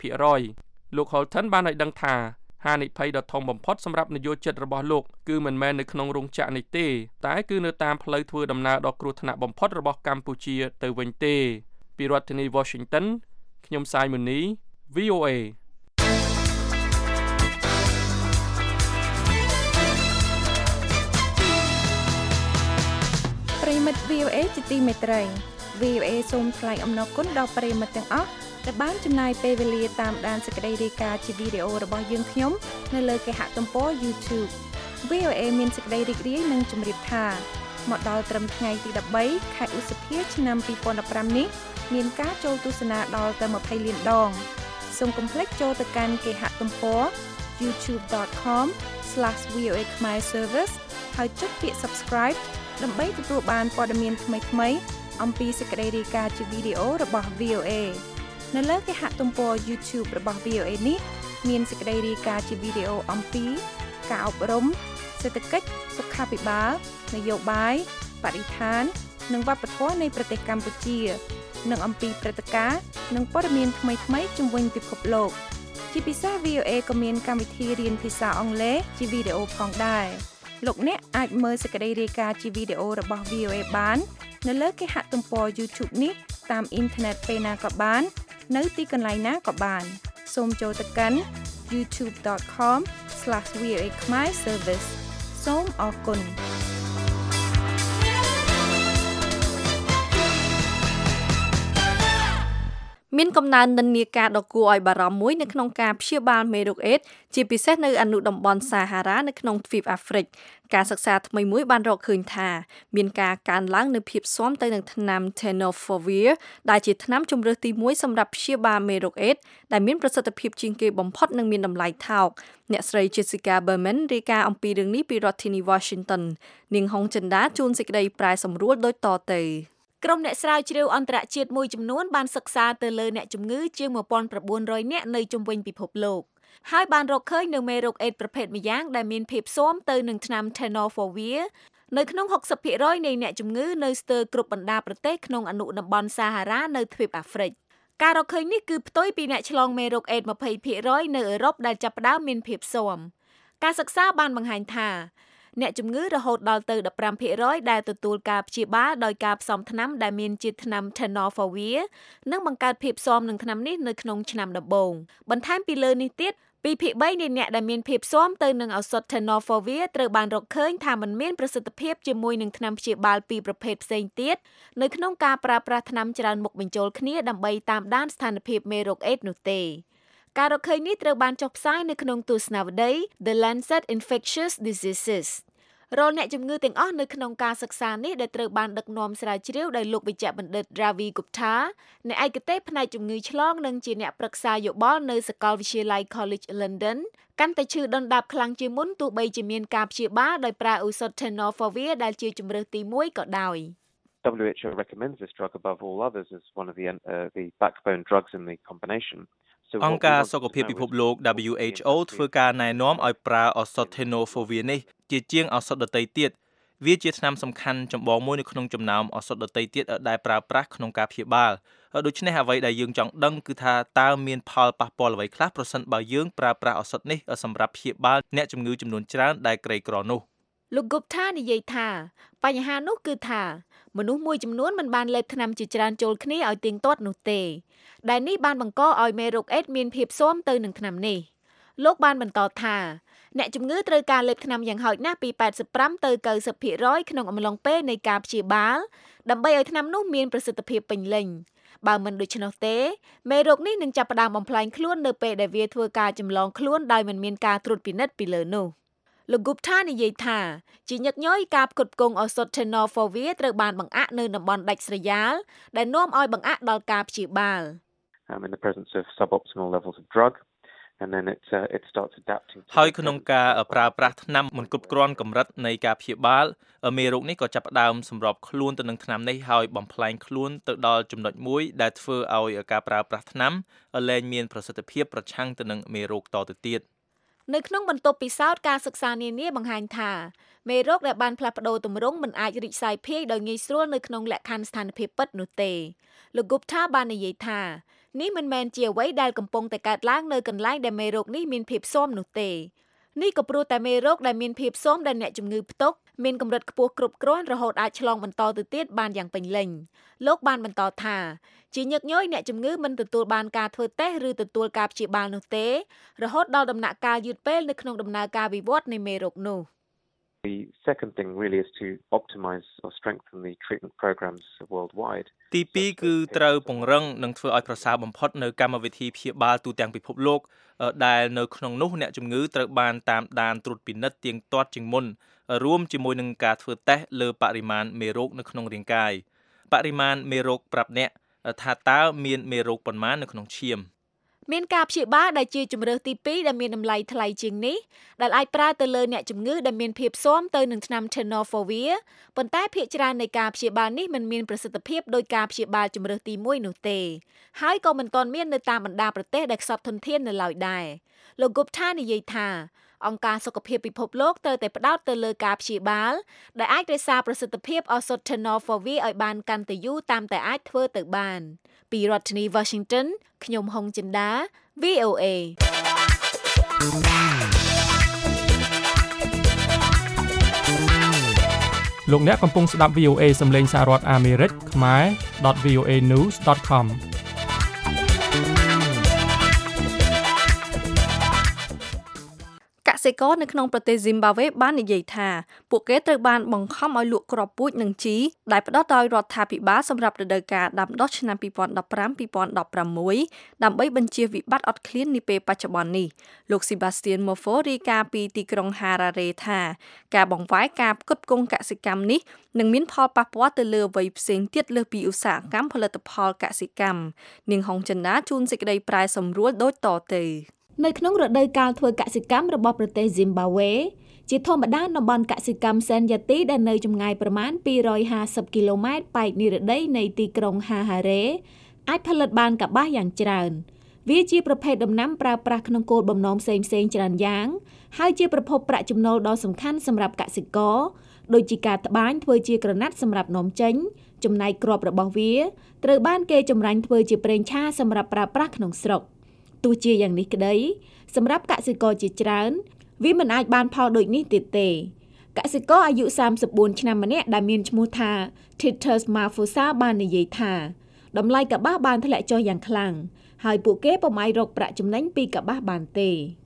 50% លោក Holton បានឲ្យដឹងថាហានិភ័យដ៏ធំបំផុតសម្រាប់នយោជិតរបស់លោកគឺមិនមែននៅក្នុងរោងចក្រនេះទេតែគឺនៅតាមផ្លូវធ្វើដំណើរដ៏គ្រោះថ្នាក់បំផុតរបស់កម្ពុជាទៅវិញទេពីរដ្ឋធានី Washington ខ្ញុំសាយមុនី VOA ប្រិមិត្ត VOA ជាទីមេត្រី VOA សូមថ្លែងអំណរគុណដល់ប្រិមិត្តទាំងអស់ដែលបានចំណាយពេលវេលាតាមដានសេចក្តីរាយការណ៍ជាវីដេអូរបស់យើងខ្ញុំនៅលើគេហទំព័រ YouTube VOA មានសេចក្តីរីករាយនឹងជម្រាបថាមកដល់ត្រឹមថ្ងៃទី13ខែឧសភាឆ្នាំ2015នេះមានការចូលទស្សនាដល់ទៅ20លានដងសូមកុំភ្លេចចូលទៅកាន់គេហទំព័រ youtube.com/voa Khmer Service ហើយចុចពាក្យ subscribe ដើម្បីទទួលបានព័ត៌មានថ្មីៗអំពីសេចក្តីរាយការណ៍ជាវីដេអូរបស់ VOA នៅលើគេហទំព័រ YouTube របស់ VOA នេះមានសេចក្តីរាយការណ៍ជាវីដេអូអំពីការអប់រំសេដ្ឋកិច្ចសុខាភិបាលនយោបាយបរិស្ថាននិងវប្បធម៌នៃប្រទេសកម្ពុជានិងអំពីព្រឹត្តិការណ៍និងព័ត៌មានថ្មីៗជុំវិញពិភពលោកជាពិសេស VOA ក៏មានកម្មវិធីរៀនភាសាអង់គ្លេសជាវីដេអូផងដែរលោកអ្នកអាចមើលសេចក្តីរាយការណ៍ជាវីដេអូរបស់ VOA បាននៅលើគេហទំព័រ YouTube នេះតាមអ៊ីនធឺណិតពេលណាក៏បាននៅទីកន្លែងណាក៏បានសូមចូលទៅកាន់ youtube.com/voa Khmer Service សូមអរគុណមានកំណើននិន្នាការដ៏គួរឲ្យបារម្ភមួយនៅក្នុងការព្យាបាលមេរោគអេដស៍ជាពិសេសនៅអនុតំបន់សាហារ៉ានៅក្នុងទ្វីបអាហ្វ្រិកការសិក្សាថ្មីមួយបានរកឃើញថាមានការកើនឡើងនូវភាពស៊ាំទៅនឹងថ្នាំ Tenofovir ដែលជាថ្នាំជម្រើសទី1សម្រាប់ព្យាបាលមេរោគអេដស៍ដែលមានប្រសិទ្ធភាពជាងគេបំផុតនិងមានតម្លៃថោកអ្នកស្រី Jessica Berman រាយការណ៍អំពីរឿងនេះពីរដ្ឋធានី Washington នាងហុងចិន្តាជួនសេចក្តីប្រែសម្រួលដូចតទៅក្រុមអ្នកស្រាវជ្រាវអន្តរជាតិមួយចំនួនបានសិក្សាទៅលើអ្នកជំងឺជាង 1,900 នាក់នៅជុំវិញពិភពលោកហើយបានរកឃើញនៅមេរោគអេដស៍ប្រភេទម្យ៉ាងដែលមានភាពស៊ាំទៅនឹងថ្នាំ Tenofovir នៅក្នុង 60% នៃអ្នកជំងឺនៅស្ទើរគ្រប់បណ្ដាប្រទេសក្នុងអនុតំបន់សាហារ៉ានៅទ្វីបអាហ្វ្រិកការរកឃើញនេះគឺផ្ទុយពីអ្នកឆ្លងមេរោគអេដស៍ 20% នៅអឺរ៉ុបដែលចាប់ផ្ដើមមានភាពស៊ាំការសិក្សាបានបង្ហាញថាអ្នកជំងឺរហូតដល់ទៅ 15% ដែលទទួលការព្យាបាលដោយការផ្សំថ្នាំដែលមានជាតិថ្នាំ Tenofovir និងបង្កើតភាពស៊ាំនឹងថ្នាំនេះនៅក្នុងឆ្នាំដំបូងបន្ថែមពីលើនេះទៀត2ភាគ3នៃអ្នកដែលមានភាពស៊ាំទៅនឹងឱសថ Tenofovir ត្រូវបានរកឃើញថាมันមានប្រសិទ្ធភាពជាមួយនឹងថ្នាំព្យាបាលពីរប្រភេទផ្សេងទៀតនៅក្នុងការប្រើប្រាស់ថ្នាំច្រើនមុខបញ្ចូលគ្នាដើម្បីតាមដានស្ថានភាពមេរោគអេដស៍នោះទេការរកឃើញនេះត្រូវបានចុះផ្សាយនៅក្នុងទស្សនាវដ្តី The Lancet Infectious Diseases រាល់អ្នកជំងឺទាំងអស់នៅក្នុងការសិក្សានេះដែលត្រូវបានដឹកនាំស្រាវជ្រាវដោយលោកវេជ្ជបណ្ឌិត Ravi Gupta អ្នកឯកទេសផ្នែកជំងឺឆ្លងនិងជាអ្នកប្រឹក្សាយោបល់នៅសាកលវិទ្យាល័យ College London កាន់តែឈឺដុនដាបខ្លាំងជាងមុនទោះបីជាមានការព្យាបាលដោយប្រើឱសថ Tenofovir ដែលជាជម្រើសទី1ក៏ដោយ WHO recommends this drug above all others as one of the backbone drugs in the combinationអង្គការសុខភាពពិភពលោក WHO ធ្វើការណែនាំឲ្យប្រើឱសថ Tenofovir នេះជាជាងឱសថដទៃទៀតវាជាថ្នាំសំខាន់ចម្បងមួយនៅក្នុងចំណោមឱសថដទៃទៀតដែលប្រើប្រាស់ក្នុងការព្យាបាលដូច្នេះអ្វីដែលយើងចង់ដឹងគឺថាតើមានផលប៉ះពាល់អ្វីខ្លះប្រសិនបើយើងប្រើប្រាស់ឱសថនេះសម្រាប់ព្យាបាលអ្នកជំងឺចំនួនច្រើនដែលក្រីក្រនោះលោក Gupta និយាយថាបញ្ហានោះគឺថាមនុស្សមួយចំនួនមិនបានលេបថ្នាំជាច្រើនចូលគ្នាឲ្យទៀងទាត់នោះទេដែលនេះបានបង្កឲ្យមេរោគអេដស៍មានភាពស៊ាំទៅនឹងថ្នាំនេះលោកបានបន្តថាអ្នកជំងឺត្រូវការលេបថ្នាំយ៉ាងហោចណាស់ពី 85 ទៅ 90% ក្នុងអំឡុងពេលនៃការព្យាបាលដើម្បីឲ្យថ្នាំនោះមានប្រសិទ្ធភាពពេញលេញបើមិនដូច្នោះទេមេរោគនេះនឹងចាប់ផ្ដើមបំផ្លាញខ្លួននៅពេលដែលវាធ្វើការចម្លងខ្លួនដោយមិនមានការត្រួតពិនិត្យពីលើនោះលោក Gupta និយាយថាជាញឹកញយការផ្គត់ផ្គង់ឱសថ Tenofovir ត្រូវបានបង្អាក់នៅតំបន់ដាច់ស្រយាលដែលនាំឲ្យបង្អាក់ដល់ការព្យាបាល in the presence of suboptimal levels of drug and then it starts adapting ហើយក្នុងការប្រើប្រាស់ថ្នាំមិនគ្រប់គ្រាន់កម្រិតនៃការព្យាបាលមេរោគនេះក៏ចាប់ផ្ដើមសម្របខ្លួនទៅនឹងថ្នាំនេះហើយបំផ្លាញខ្លួនទៅដល់ចំណុចមួយដែលធ្វើឲ្យការប្រើប្រាស់ថ្នាំលែងមានប្រសិទ្ធភាពប្រឆាំងទៅនឹងមេរោគតទៅទៀតនៅក្នុងបន្ទប់ពិសោធន៍ការសិក្សានានាបង្ហាញថាមេរោគដែលបានផ្លាស់ប្ដូរទម្រង់មិនអាចរីកសាយភាយដោយងាយស្រួលនៅក្នុងលក្ខខណ្ឌស្ថានភាពពិតនោះទេលោក Gupta បាននិយាយថានេះមិនមែនជាអ្វីដែលកំពុងតែកើតឡើងនៅកន្លែងដែលមេរោគនេះមានភាពស៊ាំនោះទេនេះក៏ព្រោះតែមេរោគដែលមានភាពស៊ាំដែលអ្នកជំងឺផ្ទុកមានកម្រិតខ្ពស់គ្រប់គ្រាន់រហូតអាចឆ្លងបន្តទៅទៀតបានយ៉ាងពេញលេញលោកបានបន្តថាជាញឹកញយអ្នកជំងឺមិនទទួលបានការធ្វើតេស្តឬទទួលការព្យាបាលនោះទេរហូតដល់ដំណាក់កាលយឺតពេលនៅក្នុងដំណើរការវិវត្តនៃមេរោគនោះ The second thing really is to optimize or strengthen the treatment programs worldwide. ទី2គឺត្រូវពង្រឹងនិងធ្វើឲ្យប្រសើរបំផុតនៅកម្មវិធីព្យាបាលទូទាំងពិភពលោកដែលនៅក្នុងនោះអ្នកជំងឺត្រូវបានតាមដានត្រួតពិនិត្យទៀងទាត់ជាងមុនរួមជាមួយនឹងការធ្វើតេស្តលើបរិមាណមេរោគនៅក្នុងរាងកាយបរិមាណមេរោគប្រាប់អ្នកថាតើមានមេរោគប៉ុន្មាននៅក្នុងឈាមមានការព្យាបាលដែលជាជម្រើសទី2ដែលមានតម្លៃថ្លៃជាងនេះដែលអាចប្រើទៅលើអ្នកជំងឺដែលមានភាពស៊ាំទៅនឹងថ្នាំ Tenofovir ប៉ុន្តែភាគច្រើននៃការព្យាបាលនេះមិនមានប្រសិទ្ធភាពដោយការព្យាបាលជម្រើសទី1នោះទេហើយក៏មិនទាន់មាននៅតាមបណ្ដាប្រទេសដែលខ្សត់ធនធាននៅឡើយដែរលោក Gupta និយាយថាអង្គការសុខភាពពិភពលោកត្រូវតែផ្ដោតទៅលើការព្យាបាលដែលអាចរក្សាប្រសិទ្ធភាពឱសថ Tenofovir ឲ្យបានកាន់តែយូរតាមតែអាចធ្វើទៅបានពីរដ្ឋធានី Washington ខ្ញុំហុងចិន្តា VOA លោកអ្នកកំពុងស្ដាប់ VOA សំឡេងសហរដ្ឋអាមេរិកខ្មែរ .voanews.com កសិករនៅក្នុងប្រទេស Zimbabwe បាននិយាយថាពួកគេត្រូវបានបង្ខំឲ្យលក់គ្រាប់ពូជនិងជីដែលផ្ដល់ដោយរដ្ឋាភិបាលសម្រាប់រដូវកាលដាំដុះឆ្នាំ 2015-2016 ដើម្បីបញ្ជៀសវិបត្តិអត់ឃ្លាននាពេលបច្ចុប្បន្ននេះលោក Sebastian Mofo រាយការណ៍ពីទីក្រុង Harare ថាការបង្វែរការផ្គត់ផ្គង់កសិកម្មនេះនឹងមានផលប៉ះពាល់ទៅលើអ្វីផ្សេងទៀតលើសពីឧស្សាហកម្មផលិតផលកសិកម្មនាងហុងចិន្តាជួនសេចក្តីប្រែសម្រួលដូចតទៅនៅក្នុងរដូវកាលធ្វើកសិកម្មរបស់ប្រទេស Zimbabwe ជាធម្មតាតំបន់កសិកម្ម Senyati ដែលនៅចម្ងាយប្រមាណ250គីឡូម៉ែត្រប៉ែកនិរដីនៃទីក្រុង Harare អាចផលិតបានកប្បាសយ៉ាងច្រើនវាជាប្រភេទដំណាំប្រើប្រាស់ក្នុងគោលបំណងផ្សេងៗច្រើនយ៉ាងហើយជាប្រភពប្រាក់ចំណូលដ៏សំខាន់សម្រាប់កសិករដូចជាការត្បាញធ្វើជាក្រណាត់សម្រាប់នាំចេញចំណែកគ្រាប់របស់វាត្រូវបានគេចម្រាញ់ធ្វើជាប្រេងឆាសម្រាប់ប្រើប្រាស់ក្នុងស្រុកទោះជាយ៉ាងនេះក្តីសម្រាប់កសិករជាច្រើនវាមិនអាចបានផលដូចនេះទៀតទេកសិករអាយុ34ឆ្នាំម្នាក់ដែលមានឈ្មោះថា Titus Mafosa បាននិយាយថាតម្លៃកប្បាសបានធ្លាក់ចុះយ៉ាងខ្លាំងហើយពួកគេពុំអាចរកប្រាក់ចំណេញពីកប្បាសបានទេ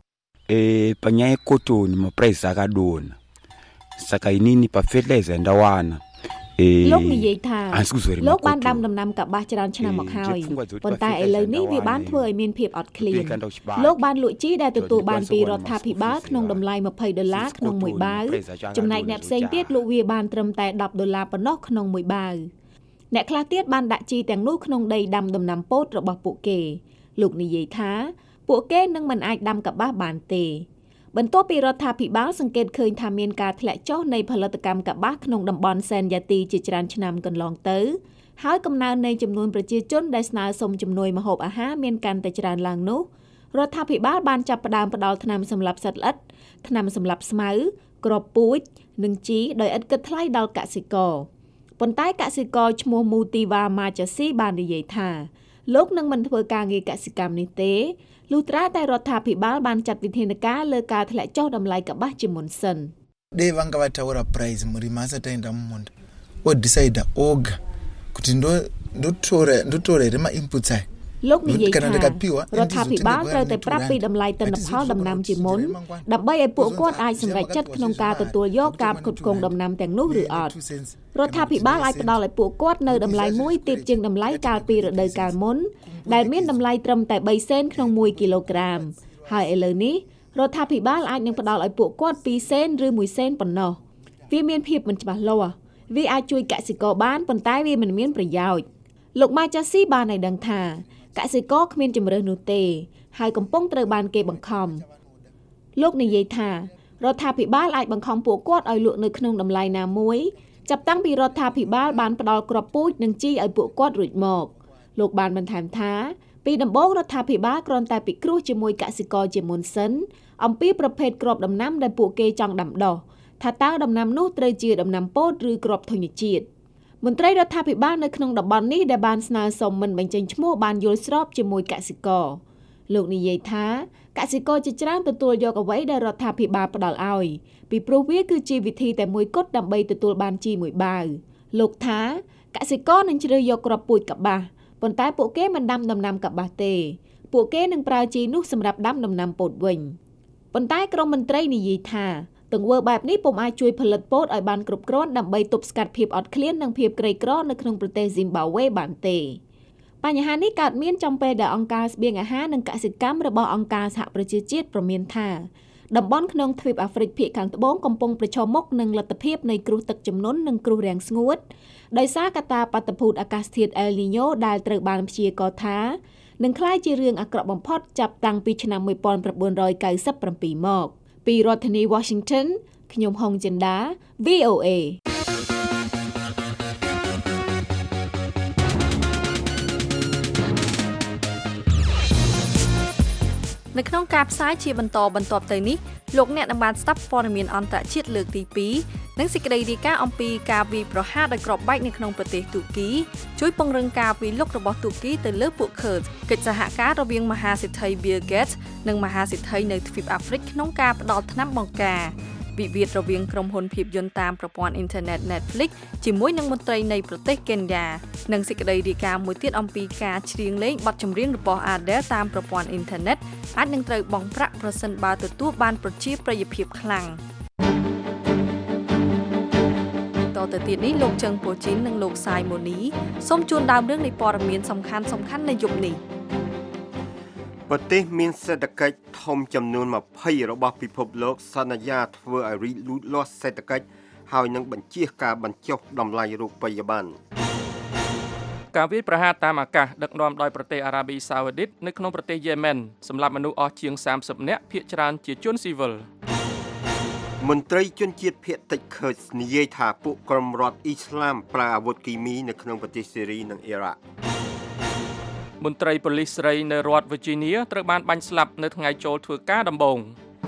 Penyae koto ni mapresa kadona Saka ini ni perfetleza ndawana លោកនិយាយថាលោកបានដាំដំណាំកប្បាសច្រើនឆ្នាំមកហើយប៉ុន្តែឥឡូវនេះវាបានធ្វើឲ្យមានភាពអត់ឃ្លានលោកបានលក់ជីដែលទទួលបានពីរដ្ឋាភិបាលក្នុងតម្លៃ$20ក្នុងមួយបាវចំណែកអ្នកផ្សេងទៀតលក់វាបានត្រឹមតែ$10ប៉ុណ្ណោះក្នុងមួយបាវអ្នកខ្លះទៀតបានដាក់ជីទាំងនោះក្នុងដីដាំដំណាំពោតរបស់ពួកគេលោកនិយាយថាពួកគេនឹងមិនអាចដាំកប្បាសបានទេបន្ទាប់ពីរដ្ឋាភិបាលសង្កេតឃើញថាមានការធ្លាក់ចុះនៃផលិតកម្មកប្បាសក្នុងតំបន់សែនយ៉ាទីជាច្រើនឆ្នាំកន្លងទៅហើយកំណើននៃចំនួនប្រជាជនដែលស្នើសុំជំនួយម្ហូបអាហារមានកាន់តែច្រើនឡើងនោះរដ្ឋាភិបាលបានចាប់ផ្ដើមផ្ដល់ថ្នាំសម្លាប់សត្វល្អិតថ្នាំសម្លាប់ស្មៅគ្រាប់ពូជនិងជីដោយឥតគិតថ្លៃដល់កសិករប៉ុន្តែកសិករឈ្មោះ Mutiwa Majasi បាននិយាយថាលោកនឹងមិនធ្វើការងារកសិកម្មនេះទេលុះត្រាតែរដ្ឋាភិបាលបានចាត់វិធានការលើការធ្លាក់ចុះតម្លៃកប្បាសជាមុនសិន Devanga vataura price murimi asataenda mumunda odecide oga kuti ndotore rema inputs ai លោកនិយាយថារដ្ឋាភិបាលត្រូវតែប្រាប់ពីតម្លៃទិន្នផលដំណាំជាមុនដើម្បីឲ្យពួកគាត់អាចសម្រេចចិត្តក្នុងការទទួលយកការផ្គត់ផ្គង់ដំណាំទាំងនោះឬអត់រដ្ឋាភិបាលអាចផ្ដល់ឲ្យពួកគាត់នៅតម្លៃមួយទាបជាងតម្លៃកាលពីរដូវកាលមុនដែលមានតម្លៃត្រឹមតែ3សេនក្នុង1គីឡូក្រាមហើយឥឡូវនេះរដ្ឋាភិបាលអាចនឹងផ្ដល់ឲ្យពួកគាត់2សេនឬ1សេនប៉ុណ្ណោះវាមានភាពមិនច្បាស់លាស់វាអាចជួយកសិករបានប៉ុន្តែវាមិនមានប្រយោជន៍លោកម៉ាចាស៊ីបានឲ្យដឹងថាកសិករគ្មានជំរើសនោះទេហើយកំពុងត្រូវបានគេបង្ខំលោកនិយាយថារដ្ឋាភិបាលអាចបង្ខំពួកគាត់ឲ្យលក់នៅក្នុងតម្លៃណាមួយចាប់តាំងពីរដ្ឋាភិបាលបានផ្ដល់គ្រាប់ពូជនិងជីឲ្យពួកគាត់រួចមកលោកបានបន្ថែមថាពីដំបូងរដ្ឋាភិបាលគ្រាន់តែពិគ្រោះជាមួយកសិករជាមុនសិនអំពីប្រភេទគ្រាប់ដំណាំដែលពួកគេចង់ដាំដុះថាតើដំណាំនោះត្រូវជាដំណាំពោតឬគ្រាប់ធញ្ញជាតិមន្ត្រីរដ្ឋាភិបាលនៅក្នុងតំបន់នេះដែលបានស្នើសុំមិនបញ្ចេញឈ្មោះបានយល់ស្របជាមួយកសិករលោកនិយាយថាកសិករជាច្រើនទទួលយកអ្វីដែលរដ្ឋាភិបាលផ្ដល់ឲ្យពីព្រោះវាគឺជាវិធីតែមួយគត់ដើម្បីទទួលបានជីមួយបាវលោកថាកសិករនឹងជ្រើសយកគ្រាប់ពូជកប្បាសប៉ុន្តែពួកគេមិនដាំដំណាំកប្បាសទេពួកគេនឹងប្រើជីនោះសម្រាប់ដាំដំណាំពោតវិញប៉ុន្តែក្រុមមន្ត្រីនិយាយថាទង្វើបែបនេះពុំអាចជួយផលិតពោតឲ្យបានគ្រប់គ្រាន់ដើម្បីទប់ស្កាត់ភាពអត់ឃ្លាននិងភាពក្រីក្រនៅក្នុងប្រទេស Zimbabwe បានទេបញ្ហានេះកើតមានចំពេលដែលអង្គការស្បៀងអាហារនិងកសិកម្មរបស់អង្គការសហប្រជាជាតិព្រមានថាតំបន់ក្នុងទ្វីបអាហ្វ្រិកភាគខាងត្បូងកំពុងប្រឈមមុខនឹងលទ្ធភាពនៃគ្រោះទឹកជំនន់និងគ្រោះរាំងស្ងួតដោយសារកត្តាបាតុភូតអាកាសធាតុ El Niño ដែលត្រូវបានព្យាករណ៍ថានឹងក្លាយជារឿងអាក្រក់បំផុតចាប់តាំងពីឆ្នាំ1997មកពីរដ្ឋធានី Washington ខ្ញុំហុងចិន្តា VOA នៅក្នុងការផ្សាយជាបន្តបន្ទាប់ទៅនេះលោកអ្នកនឹងបានស្ដាប់ព័ត៌មានអន្តរជាតិលើកទី2និងសេចក្តីរាយការណ៍អំពីការវាយប្រហារដោយគ្រាប់បែកនៅក្នុងប្រទេសទូគីជួយពង្រឹងការវាយលុករបស់ទូគីទៅលើពួក Kurd កិច្ចសហការរវាងមហាសេដ្ឋី Bill Gates និងមហាសេដ្ឋីនៅទ្វីបអាហ្វ្រិកក្នុងការផ្ដល់ថ្នាំបង្ការវិវាទរវាងក្រុមហ៊ុនភាពយន្តតាមប្រព័ន្ធអ៊ីនធឺណិត Netflix ជាមួយនឹងមន្ត្រីនៃប្រទេសកេនយ៉ានិងសេចក្តីរាយការណ៍មួយទៀតអំពីការច្រៀងលេងបទចម្រៀងរបស់ Adele តាមប្រព័ន្ធអ៊ីនធឺណិតអាចនឹងត្រូវបង់ប្រាក់ប្រសិនបើទទួលបានប្រជាប្រិយភាពខ្លាំងតទៅទៀតនេះលោកជឹងពូជីននិងលោកសាយម៉ូនីសូមជូនដើមរឿងនៃព័ត៌មានសំខាន់ៗនៅយប់នេះប្រទេសមានសេដ្ឋកិច្ចធំចំនួន20របស់ពិភពលោកសន្យាធ្វើឲ្យរីកលូតលាស់សេដ្ឋកិច្ចហើយនឹងបញ្ជៀសការបញ្ចុះតម្លៃរូបិយប័ណ្ណការវាយប្រហារតាមអាកាសដឹកនាំដោយប្រទេសអារ៉ាប៊ីសាអូឌីតនៅក្នុងប្រទេសយេម៉ែនសម្លាប់មនុស្សអស់ជាង30នាក់ភាគច្រើនជាជនស៊ីវិលមន្ត្រីជនជាតិភាគតិចឃឺតនិយាយថាពួកក្រុមរដ្ឋអ៊ីស្លាមប្រើអាវុធគីមីនៅក្នុងប្រទេសសេរីនិងអ៊ីរ៉ាក់មន្ត្រីប៉ូលីសស្រីនៅរដ្ឋ Virginia ត្រូវបានបាញ់ស្លាប់នៅថ្ងៃចូលធ្វើការដំបូង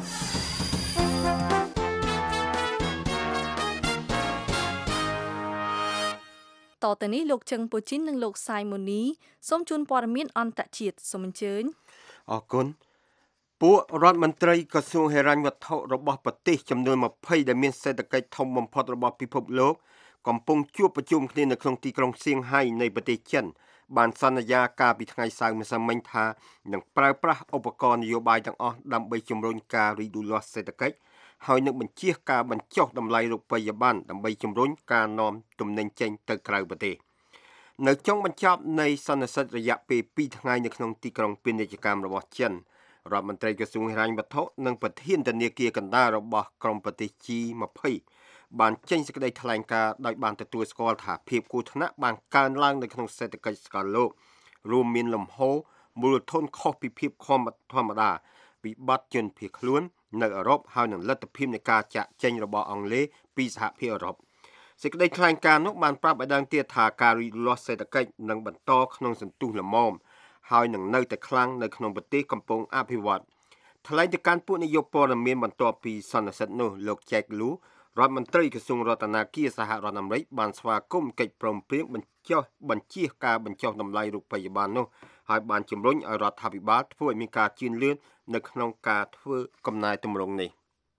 តទៅនេះលោកជឹងពូជីននិងលោកសាយម៉ូនីសូមជូនព័ត៌មានអន្តរជាតិសូមអញ្ជើញអរគុណពួករដ្ឋមន្ត្រីក្រសួងហិរញ្ញវត្ថុរបស់ប្រទេសចំនួន20ដែលមានសេដ្ឋកិច្ចធំបំផុតរបស់ពិភពលោកកំពុងជួបប្រជុំគ្នានៅក្នុងទីក្រុងសៀងហៃនៃប្រទេសចិនបានសន្យាកាលពីថ្ងៃសៅរ៍ម្សិលមិញថានឹងប្រើប្រាស់ឧបករណ៍នយោបាយទាំងអស់ដើម្បីជំរុញការរីកលូតលាស់សេដ្ឋកិច្ចហើយនឹងបញ្ជៀសការបញ្ចុះតម្លៃរូបិយប័ណ្ណដើម្បីជំរុញការនាំទំនិញចេញទៅក្រៅប្រទេសនៅចុងបញ្ចប់នៃសន្និសីទរយៈពេល2ថ្ងៃនៅក្នុងទីក្រុងពាណិជ្ជកម្មរបស់ចិនរដ្ឋមន្ត្រីក្រសួងហិរញ្ញវត្ថុនិងប្រធានធនាគារកណ្ដាលរបស់ក្រុមប្រទេស G20 បានចេញសេចក្តីថ្លែងការណ៍ដោយបានទទួលស្គាល់ថាភាពគ្រោះថ្នាក់បានកើនឡើងនៅក្នុងសេដ្ឋកិច្ចសកលលោករួមមានលំហូរមូលធនខុសពីភាពធម្មតាវិបត្តិជនភៀសខ្លួននៅអឺរ៉ុបហើយនឹងលទ្ធភាពនៃការចាក់ចេញរបស់អង់គ្លេសពីសហភាពអឺរ៉ុបសេចក្តីថ្លែងការណ៍នោះបានប្រាប់ឲ្យដឹងទៀតថាការរីកលូតលាស់សេដ្ឋកិច្ចនឹងបន្តក្នុងសន្ទុះល្មមហើយនឹងនៅតែខ្លាំងនៅក្នុងប្រទេសកំពុងអភិវឌ្ឍថ្លែងទៅកាន់ពួកនាយកព័ត៌មានបន្ទាប់ពីសន្និសីទនោះលោក Jack Lew រដ្ឋមន្ត្រីក្រសួងរដ្ឋាភិបាលសហរដ្ឋអាមេរិកបានស្វាគមន៍កិច្ចព្រមព្រៀងបញ្ជៀសការបញ្ចុះតម្លៃរូបិយប័ណ្ណនោះហើយបានជំរុញឲ្យរដ្ឋាភិបាលធ្វើឲ្យមានការជឿនលឿននៅក្នុងការធ្វើកំណែទម្រង់នេះ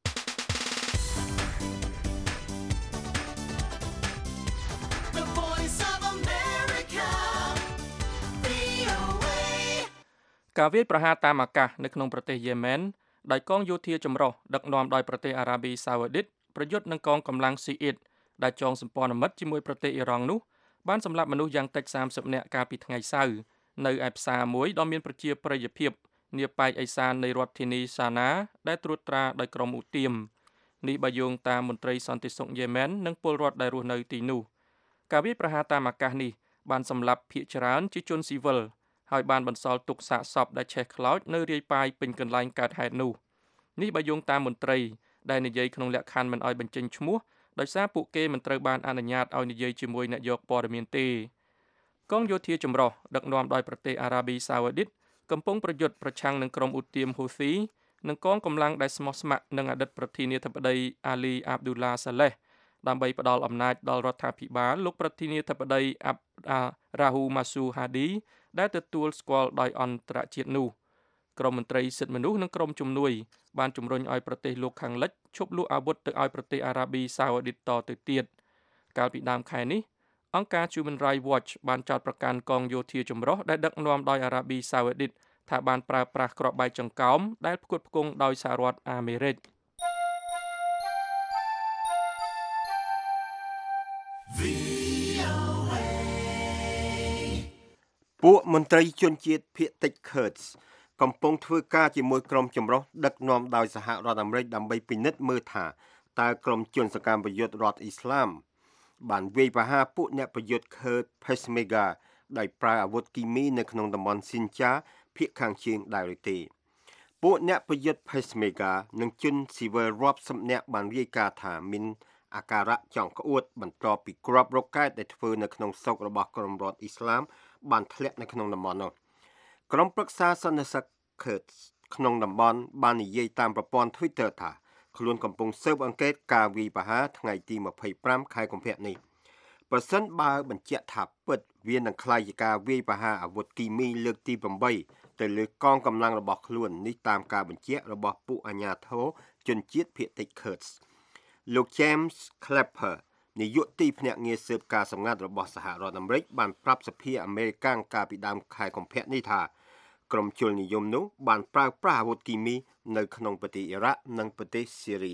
ការវាយប្រហារតាមអាកាសនៅក្នុងប្រទេសយេម៉ែនដោយកងយោធាចម្រុះដឹកនាំដោយប្រទេសអារ៉ាប៊ីសាអូឌីតប្រយុទ្ធនឹងកងកម្លាំងស៊ីអ៊ីតដែលចងសម្ព័ន្ធមិត្តជាមួយប្រទេសអ៊ីរ៉ង់នោះបានសម្លាប់មនុស្សយ៉ាងតិច30នាក់កាលពីថ្ងៃសៅរ៍នៅឯផ្សារមួយដ៏មានប្រជាប្រិយភាពនាប៉ែកឦសាននៃរដ្ឋធានីសាណាដែលត្រួតត្រាដោយក្រុមឧទាមនេះបើយោងតាមមន្ត្រីសន្តិសុខយេម៉ែននិងពលរដ្ឋដែលរស់នៅទីនោះការវាយប្រហារតាមអាកាសនេះបានសម្លាប់ភាគច្រើនជាជនស៊ីវិលហើយបានបន្សល់ទុកសាកសពដែលឆេះខ្លោចនៅរាយប៉ាយពេញកន្លែងកើតហេតុនោះនេះបើយោងតាមមន្ត្រីដែលនិយាយក្នុងលក្ខខណ្ឌមិនឲ្យបញ្ចេញឈ្មោះដោយសារពួកគេមិនត្រូវបានអនុញ្ញាតឲ្យនិយាយជាមួយអ្នកយកព័ត៌មានទេកងយោធាចម្រុះដឹកនាំដោយប្រទេសអារ៉ាប៊ីសាអូឌីតកំពុងប្រយុទ្ធប្រឆាំងនឹងក្រុមឧទាមហ៊ូស៊ីនិងកងកម្លាំងដែលស្មោះស្ម័គ្រនឹងអតីតប្រធានាធិបតីអាលីអាប់ឌូឡាសាឡេះដើម្បីផ្ដល់អំណាចដល់រដ្ឋាភិបាលលោកប្រធានាធិបតីរ៉ាហ៊ូម៉ាស៊ូហាឌីដែលទទួលស្គាល់ដោយអន្តរជាតិនោះក្រមមន្ត្រីសិទ្ធិមនុស្សនិងក្រមជំនួយបានជំរុញឲ្យប្រទេសលោកខាងលិចឈប់លក់អាវុធទៅឲ្យប្រទេសអារ៉ាប៊ីសាអូឌីតតទៅទៀតកាលពីដើមខែនេះអង្គការ Human Rights Watch បានចោទប្រកាន់កងយោធាចម្រុះដែលដឹកនាំដោយអារ៉ាប៊ីសាអូឌីតថាបានប្រើប្រាស់គ្រាប់បែកចង្កោមដែលផ្គត់ផ្គង់ដោយសហរដ្ឋអាមេរិកពួកមន្ត្រីជនជាតិភាគតិច Kurds កំពុងធ្វើការជាមួយក្រុមចម្រុះដឹកនាំដោយសហរដ្ឋអាមេរិកដើម្បីពិនិត្យមើលថាតើក្រុមជនសកម្មប្រយុទ្ធរដ្ឋអ៊ីស្លាមបានវាយប្រហារពួកអ្នកប្រយុទ្ធ Kurd Peshmerga ដោយប្រើអាវុធគីមីនៅក្នុងតំបន់ស៊ីនចាភាគខាងជើងដែរឬទេពួកអ្នកប្រយុទ្ធ Peshmerga និងជនស៊ីវិលរាប់សិបនាក់បានរាយការណ៍ថាមានអាការៈចង់ក្អួតបន្ទាប់ពីគ្រាប់រ៉ុកកែតដែលធ្វើនៅក្នុងស្រុករបស់ក្រុមរដ្ឋអ៊ីស្លាមបានធ្លាក់នៅក្នុងតំបន់នោះក្រុមប្រឹក្សាសន្តិសុខ Kurds ក្នុងតំបន់បាននិយាយតាមប្រព័ន្ធ Twitter ថាខ្លួនកំពុងស៊ើបអង្កេតការវាយប្រហារថ្ងៃទី25ខែកុម្ភៈនេះប្រសិនបើបញ្ជាក់ថាពិតវានឹងក្លាយជាការវាយប្រហារអាវុធគីមីលើកទី8ទៅលើកងកម្លាំងរបស់ខ្លួននេះតាមការបញ្ជាក់របស់ពួកអាជ្ញាធរជនជាតិភាគតិច Kurds លោក James Clapper នាយកទីភ្នាក់ងារស៊ើបការសម្ងាត់របស់សហរដ្ឋអាមេរិកបានប្រាប់សភាអាមេរិកកាលពីដើមខែកុម្ភៈនេះថាក្រុមជននិយមនោះបានប្រើប្រាស់អាវុធគីមីនៅក្នុងប្រទេសអ៊ីរ៉ាក់និងប្រទេសស៊ីរី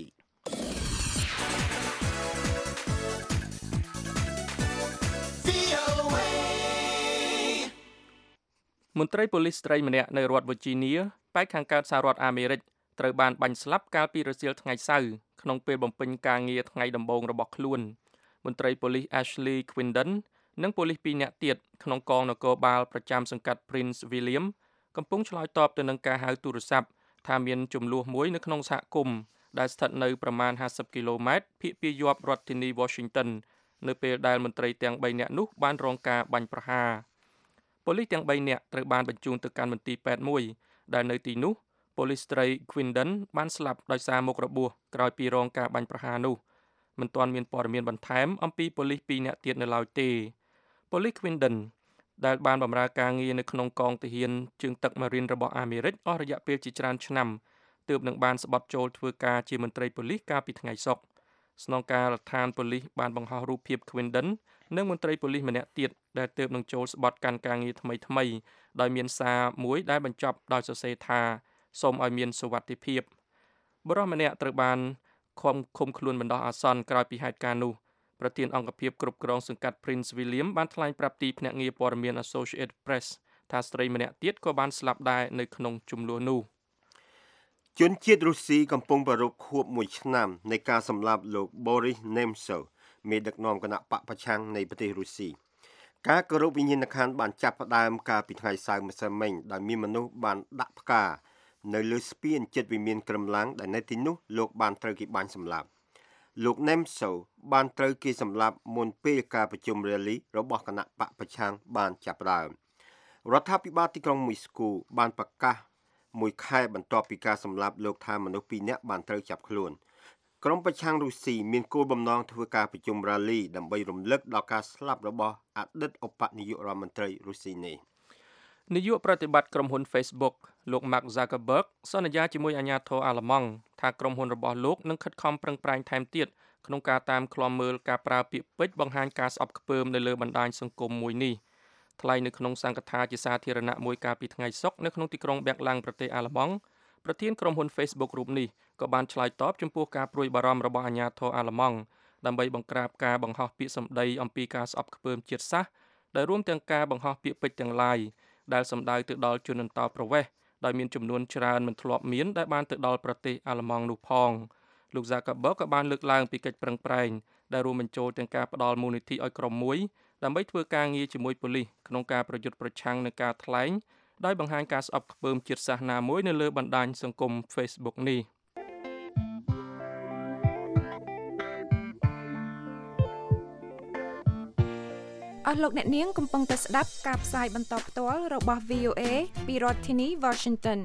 មន្ត្រីប៉ូលីសស្រីម្នាក់នៅរដ្ឋ Virginia ប៉ែកខាងកើតសហរដ្ឋអាមេរិកត្រូវបានបាញ់ស្លាប់កាលពីរសៀលថ្ងៃសៅរ៍ក្នុងពេលបំពេញការងារថ្ងៃដំបូងរបស់ខ្លួនមន្ត្រីប៉ូលីស Ashley Quindon និងប៉ូលីស2នាក់ទៀតក្នុងកងនគរបាលប្រចាំសង្កាត់ Prince William កំពុងឆ្លើយតបទៅនឹងការហៅទូរស័ព្ទថាមានចំនួនមួយនៅក្នុងសហគមន៍ដែលស្ថិតនៅប្រមាណ50គីឡូម៉ែត្រភាគពាយ័ព្យរដ្ឋធានី Washington នៅពេលដែលមន្ត្រីទាំង3នាក់នោះបានរងការបាញ់ប្រហារប៉ូលីសទាំង3នាក់ត្រូវបានបញ្ជូនទៅកាន់មន្ទីរពេទ្យមួយដែលនៅទីនោះប៉ូលីសស្រី Quindon បានស្លាប់ដោយសារមុខរបួសក្រោយពីរងការបាញ់ប្រហារនោះមិនទាន់មានព័ត៌មានបន្ថែមអំពីប៉ូលីស2នាក់ទៀតនៅឡើយទេប៉ូលីស Quindon ដែលបានបម្រើការងារនៅក្នុងកងទាហានជើងទឹក Marine របស់អាមេរិកអស់រយៈពេលជាច្រើនឆ្នាំទើបនឹងបានស្បត់ចូលធ្វើការជាមន្ត្រីប៉ូលីសកាលពីថ្ងៃសុក្រស្នងការដ្ឋានប៉ូលីសបានបង្ហោះរូបភាព Quindon និងមន្ត្រីប៉ូលីសម្នាក់ទៀតដែលទើបនឹងចូលស្បត់កាន់ការងារថ្មីដោយមានសារមួយដែលបញ្ចប់ដោយសរសេរថាសូមឲ្យមានសុវត្ថិភាពបុរសម្នាក់ត្រូវបានឃុំខ្លួនបណ្ដោះអាសន្នក្រោយពីហេតុការណ៍នោះប្រធានអង្គភិបគ្រប់គ្រងសង្កាត់ Prince William បានថ្លែងប្រាប់ទីភ្នាក់ងារព័ត៌មាន Associated Press ថាស្ត្រីម្នាក់ទៀតក៏បានស្លាប់ដែរនៅក្នុងជម្លោះនោះជនជាតិរុស្ស៊ីកំពុងប្រារព្ធខួប1ឆ្នាំនៃការសម្លាប់លោក Boris Nemtsov មេដឹកនាំគណៈបកប្រឆាំងនៃប្រទេសរុស្ស៊ីការគោរពវិញ្ញាណក្ខន្ធបានចាប់ផ្ដើមកាលពីថ្ងៃសៅរ៍ម្សិលមិញដោយមានមនុស្សបានដាក់ផ្កានៅលើស្ពានជិតវិមានក្រំឡាំងដែលនៅទីនោះលោកបានត្រូវគេបាញ់សម្លាប់លោក Nemtsov បានត្រូវគេសម្លាប់មុនពេលការប្រជុំរ៉ាលីរបស់គណៈបកប្រឆាំងបានចាប់ផ្ដើមរដ្ឋាភិបាលទីក្រុងមូស្គូបានប្រកាសមួយខែបន្ទាប់ពីការសម្លាប់លោកថាមនុស្ស2នាក់បានត្រូវចាប់ខ្លួនក្រុមប្រឆាំងរុស្ស៊ីមានគោលបំណងធ្វើការប្រជុំរ៉ាលីដើម្បីរំលឹកដល់ការស្លាប់របស់អតីតឧបនាយករដ្ឋមន្ត្រីរុស្ស៊ីនេះនាយកប្រតិបត្តិក្រុមហ៊ុន Facebook លោក Mark Zuckerberg សន្យាជាមួយអាជ្ញាធរអាល្លឺម៉ង់ថាក្រុមហ៊ុនរបស់លោកនឹងខិតខំប្រឹងប្រែងថែមទៀតក្នុងការតាមឃ្លាំមើលការប្រើពាក្យពេចន៍បង្ហាញការស្អប់ខ្ពើមនៅលើបណ្ដាញសង្គមមួយនេះថ្លែងនៅក្នុងសង្កថាជាសាធារណៈមួយកាលពីថ្ងៃសុក្រនៅក្នុងទីក្រុងប៊ែកឡាំងប្រទេសអាល្លឺម៉ង់ប្រធានក្រុមហ៊ុន Facebook រូបនេះក៏បានឆ្លើយតបចំពោះការព្រួយបារម្ភរបស់អាជ្ញាធរអាល្លឺម៉ង់ដើម្បីបង្ក្រាបការបង្ហោះពាក្យសម្ដីអំពីការស្អប់ខ្ពើមជាតិសាសន៍ដែលរួមទាំងការបង្ហោះពាក្យពេចន៍ទាំងឡាយដែលសំដៅទៅដល់ជនអន្តោប្រវេសន៍ដោយមានចំនួនច្រើនមិនធ្លាប់មានដែលបានទៅដល់ប្រទេសអាល្លឺម៉ង់នោះផងលោក Zuckerberg ក៏បានលើកឡើងពីកិច្ចប្រឹងប្រែងដែលរួមបញ្ចូលទាំងការផ្ដល់មូលនិធិឲ្យក្រុមមួយដើម្បីធ្វើការងារជាមួយប៉ូលីសក្នុងការប្រយុទ្ធប្រឆាំងនឹងការថ្លែងដោយបង្ហាញការស្អប់ខ្ពើមជាតិសាសន៍ណាមួយនៅលើបណ្ដាញសង្គម Facebook នេះអស់លោកអ្នកនាងកំពុងតែស្ដាប់ការផ្សាយបន្តផ្ទាល់របស់ VOA ពីរដ្ឋធានី Washington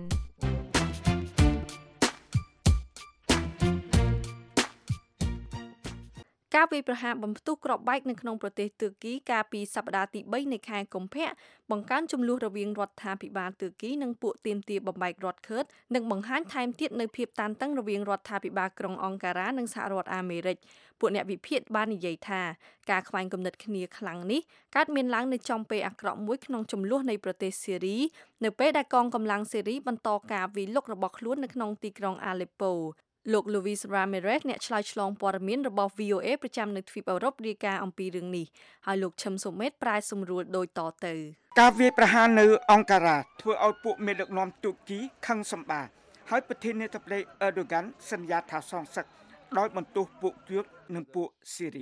ការវាយប្រហារបំផ្ទុះគ្រាប់បែកនៅក្នុងប្រទេសតឺគីកាលពីសប្តាហ៍ទី3នៃខែកុម្ភៈបង្កើនចំនួនរវាងរដ្ឋាភិបាលតឺគីនិងពួកទាមទារបំបែករដ្ឋខឺតនិងបង្ហាញថែមទៀតនៅភាពតានតឹងរវាងរដ្ឋាភិបាលក្រុងអង្ការ៉ានិងសហរដ្ឋអាមេរិកពួកអ្នកវិភាគបាននិយាយថាការខ្វែងគំនិតគ្នាខ្លាំងនេះកើតមានឡើងនៅចំពេលអាក្រក់មួយក្នុងចំនួននៃប្រទេសស៊េរីនៅពេលដែលកងកម្លាំងស៊េរីបន្តការវាយលុករបស់ខ្លួននៅក្នុងទីក្រុងអាឡេប៉ូលោក Luis Ramirez អ្នកឆ្លើយឆ្លងព័ត៌មានរបស់ VOA ប្រចាំនៅទ្វីបអឺរ៉ុបរាយការណ៍អំពីរឿងនេះហើយលោកឈឹមសុមេតប្រាយសម្រួលដូចតទៅការវាយប្រហារនៅអង្ការ៉ាធ្វើឲ្យពួកមេដឹកនាំទូគីខឹងសម្បាហើយប្រធានាធិបតី Erdogan សន្យាថាសងសឹកដោយបន្ទោសពួកគួរដនិងពួកស៊េរី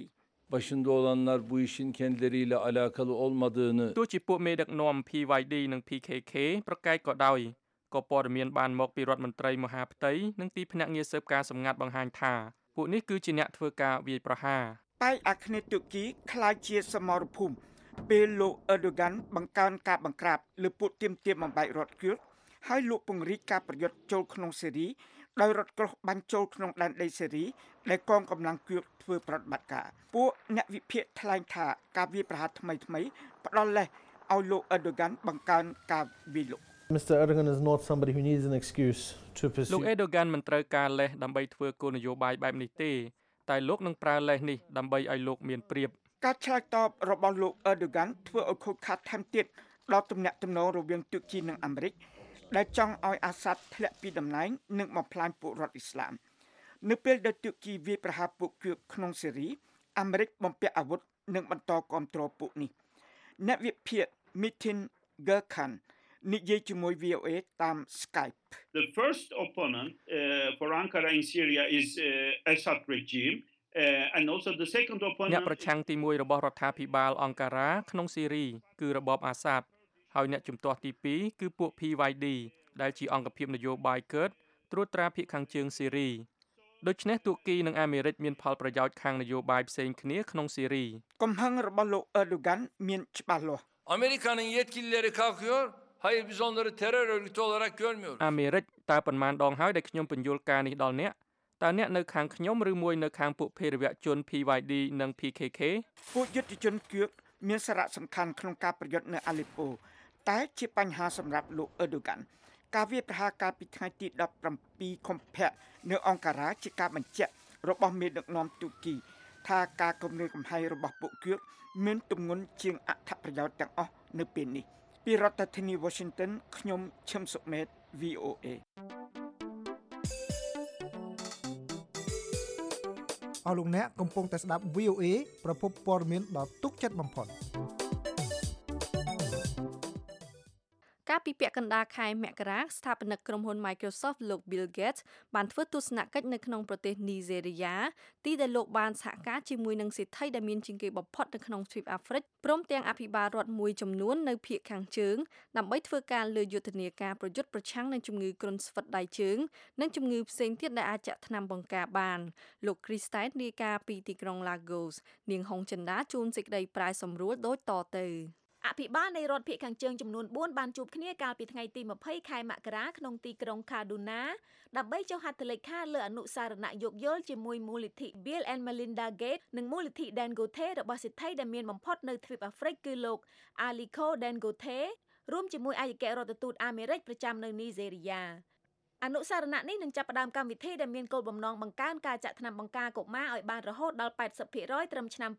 başında olanlar bu işin kendileriyle alakalı olmadığını ទោះជាពួកមេដឹកនាំ PYD និង PKK ប្រកែកក៏ដោយក៏ព័ត៌មានបានមកពីរដ្ឋមន្ត្រីមហាផ្ទៃនិងទីភ្នាក់ងារស៊ើបការសម្ងាត់បង្ហាញថាពួកនេះគឺជាអ្នកធ្វើការវាយប្រហារបែកអាគ្នេយ៍ទូគីខ្លាចជាសមរភូមិពេលលោកអឺដូហ្គានបង្កើនការបង្ក្រាបលើពួកទាមទារបំបែករដ្ឋគឿហើយលោកពង្រីកការប្រយុទ្ធចូលក្នុងសេរីដោយរត់ក្រោះបាញ់ចូលក្នុងដែនដីសេរីដែលកងកម្លាំងគឿធ្វើប្រតិបត្តិការពួកអ្នកវិភាគថ្លែងថាការវាយប្រហារថ្មីផ្ដល់លេសឲ្យលោកអឺដូហ្គានបង្កើនការវាយលុក Mr. Erdogan is not somebody who needs an excuse to pursue លោក Erdogan មិនត្រូវការលេសដើម្បីធ្វើគោលនយោបាយបែបនេះទេតែលោកនឹងប្រើលេសនេះដើម្បីឲ្យលោកមានប្រៀបការឆ្លើយតបរបស់លោក Erdogan ធ្វើឲ្យខូចខាតថែមទៀតដល់ទំនាក់ទំនងរវាងទូគីនិងអាមេរិកដែលចង់ឲ្យអាសាត់ធ្លាក់ពីតំណែងនិងបំផ្លាញពួករដ្ឋអ៊ីស្លាមនៅពេលដែលទូគីវាយប្រហារពួកគឿក្នុងសេរីអាមេរិកបំពាក់អាវុធនិងបន្តគាំទ្រពួកនេះអ្នកវិភាគ Metin Gerkan និយាយជាមួយ VOA តាម Skype The first opponent for Ankara in Syria is Assad regime and also the second opponent អ្នកប្រឆាំងទី1របស់រដ្ឋាភិបាលអង្ការ៉ាក្នុងស៊ីរីគឺរបបអាសាដហើយអ្នកជំទាស់ទី2គឺពួក PYD ដែលជាអង្គភាពនយោបាយកើតត្រួតត្រាភាគខាងជើងស៊ីរីដូច្នេះទូគីនិងអាមេរិកមានផលប្រយោជន៍ខាងនយោបាយផ្សេងគ្នាក្នុងស៊ីរីកំហឹងរបស់លោក Erdogan មានច្បាស់លាស់ Amerika'nın yetkilileri kalkıyor hayır biz onları terör örgütü olarak görmüyoruz អាមេរិកតើប៉ុន្មានដងហើយដែលខ្ញុំបញ្យល់ការនេះដល់អ្នកតើអ្នកនៅខាងខ្ញុំឬមួយនៅខាងពួកភេរវជន PYD និង PKK ពួកយុទ្ធជនគឿមានសារៈសំខាន់ក្នុងការប្រយុទ្ធនៅអាឡេប៉ូតែជាបញ្ហាសម្រាប់លោក Erdogan ការវាយប្រហារកាលពីថ្ងៃទី17កុម្ភៈនៅអង្ការ៉ាជាការបញ្ជាក់របស់មេដឹកនាំទូគីថាការគំរាមកំហែងរបស់ពួកគឿមានទម្ងន់ជាងអត្ថប្រយោជន៍ទាំងអស់នៅពេលនេះពីរដ្ឋធានី Washington ខ្ញុំឈឹមសុមេត VOA អស់លោកអ្នកកំពុងតែស្ដាប់ VOA ប្រភពព័ត៌មានដ៏ទុកចិត្តបំផុតកាលពីពាក់កណ្ដាលខែមករាស្ថាបនិកក្រុមហ៊ុន Microsoft លោក Bill Gates បានធ្វើទស្សនកិច្ចនៅក្នុងប្រទេសនីហ្សេរីយ៉ាទីដែលលោកបានសហការជាមួយនឹងសេដ្ឋីដែលមានជាងគេបំផុតនៅក្នុងទ្វីបអាហ្វ្រិកព្រមទាំងអភិបាលរដ្ឋមួយចំនួននៅភាគខាងជើងដើម្បីធ្វើការលើយុទ្ធនាការប្រយុទ្ធប្រឆាំងនឹងជំងឺគ្រុនស្វិតដៃជើងនិងជំងឺផ្សេងទៀតដែលអាចចាក់ថ្នាំបង្ការបានលោក Christine រាយការណ៍ពីទីក្រុង Lagos នាងហុងចិន្តាជួនសេចក្តីប្រាយសម្រួលដូចតទៅអភិបាលនៃរដ្ឋភាគខាងជើងចំនួន4បានជួបគ្នាកាលពីថ្ងៃទី20ខែមករាក្នុងទីក្រុង Kaduna ដើម្បីចុះហត្ថលេខាលើអនុសារណៈយោគយល់ជាមួយមូលនិធិ Bill and Melinda Gates និងមូលនិធិ Dangote របស់សេដ្ឋីដែលមានបំផុតនៅទ្វីបអាហ្វ្រិកគឺលោក Aliko Dangote រួមជាមួយឯកអគ្គរដ្ឋទូតអាមេរិកប្រចាំនៅនីហ្សេរីយ៉ាអនុសារណៈនេះនឹងចាប់ផ្ដើមកម្មវិធីដែលមានគោលបំណងបង្កើនការចាក់ថ្នាំបង្ការកុមារឲ្យបានរហូតដល់ 80% ត្រឹមឆ្នាំ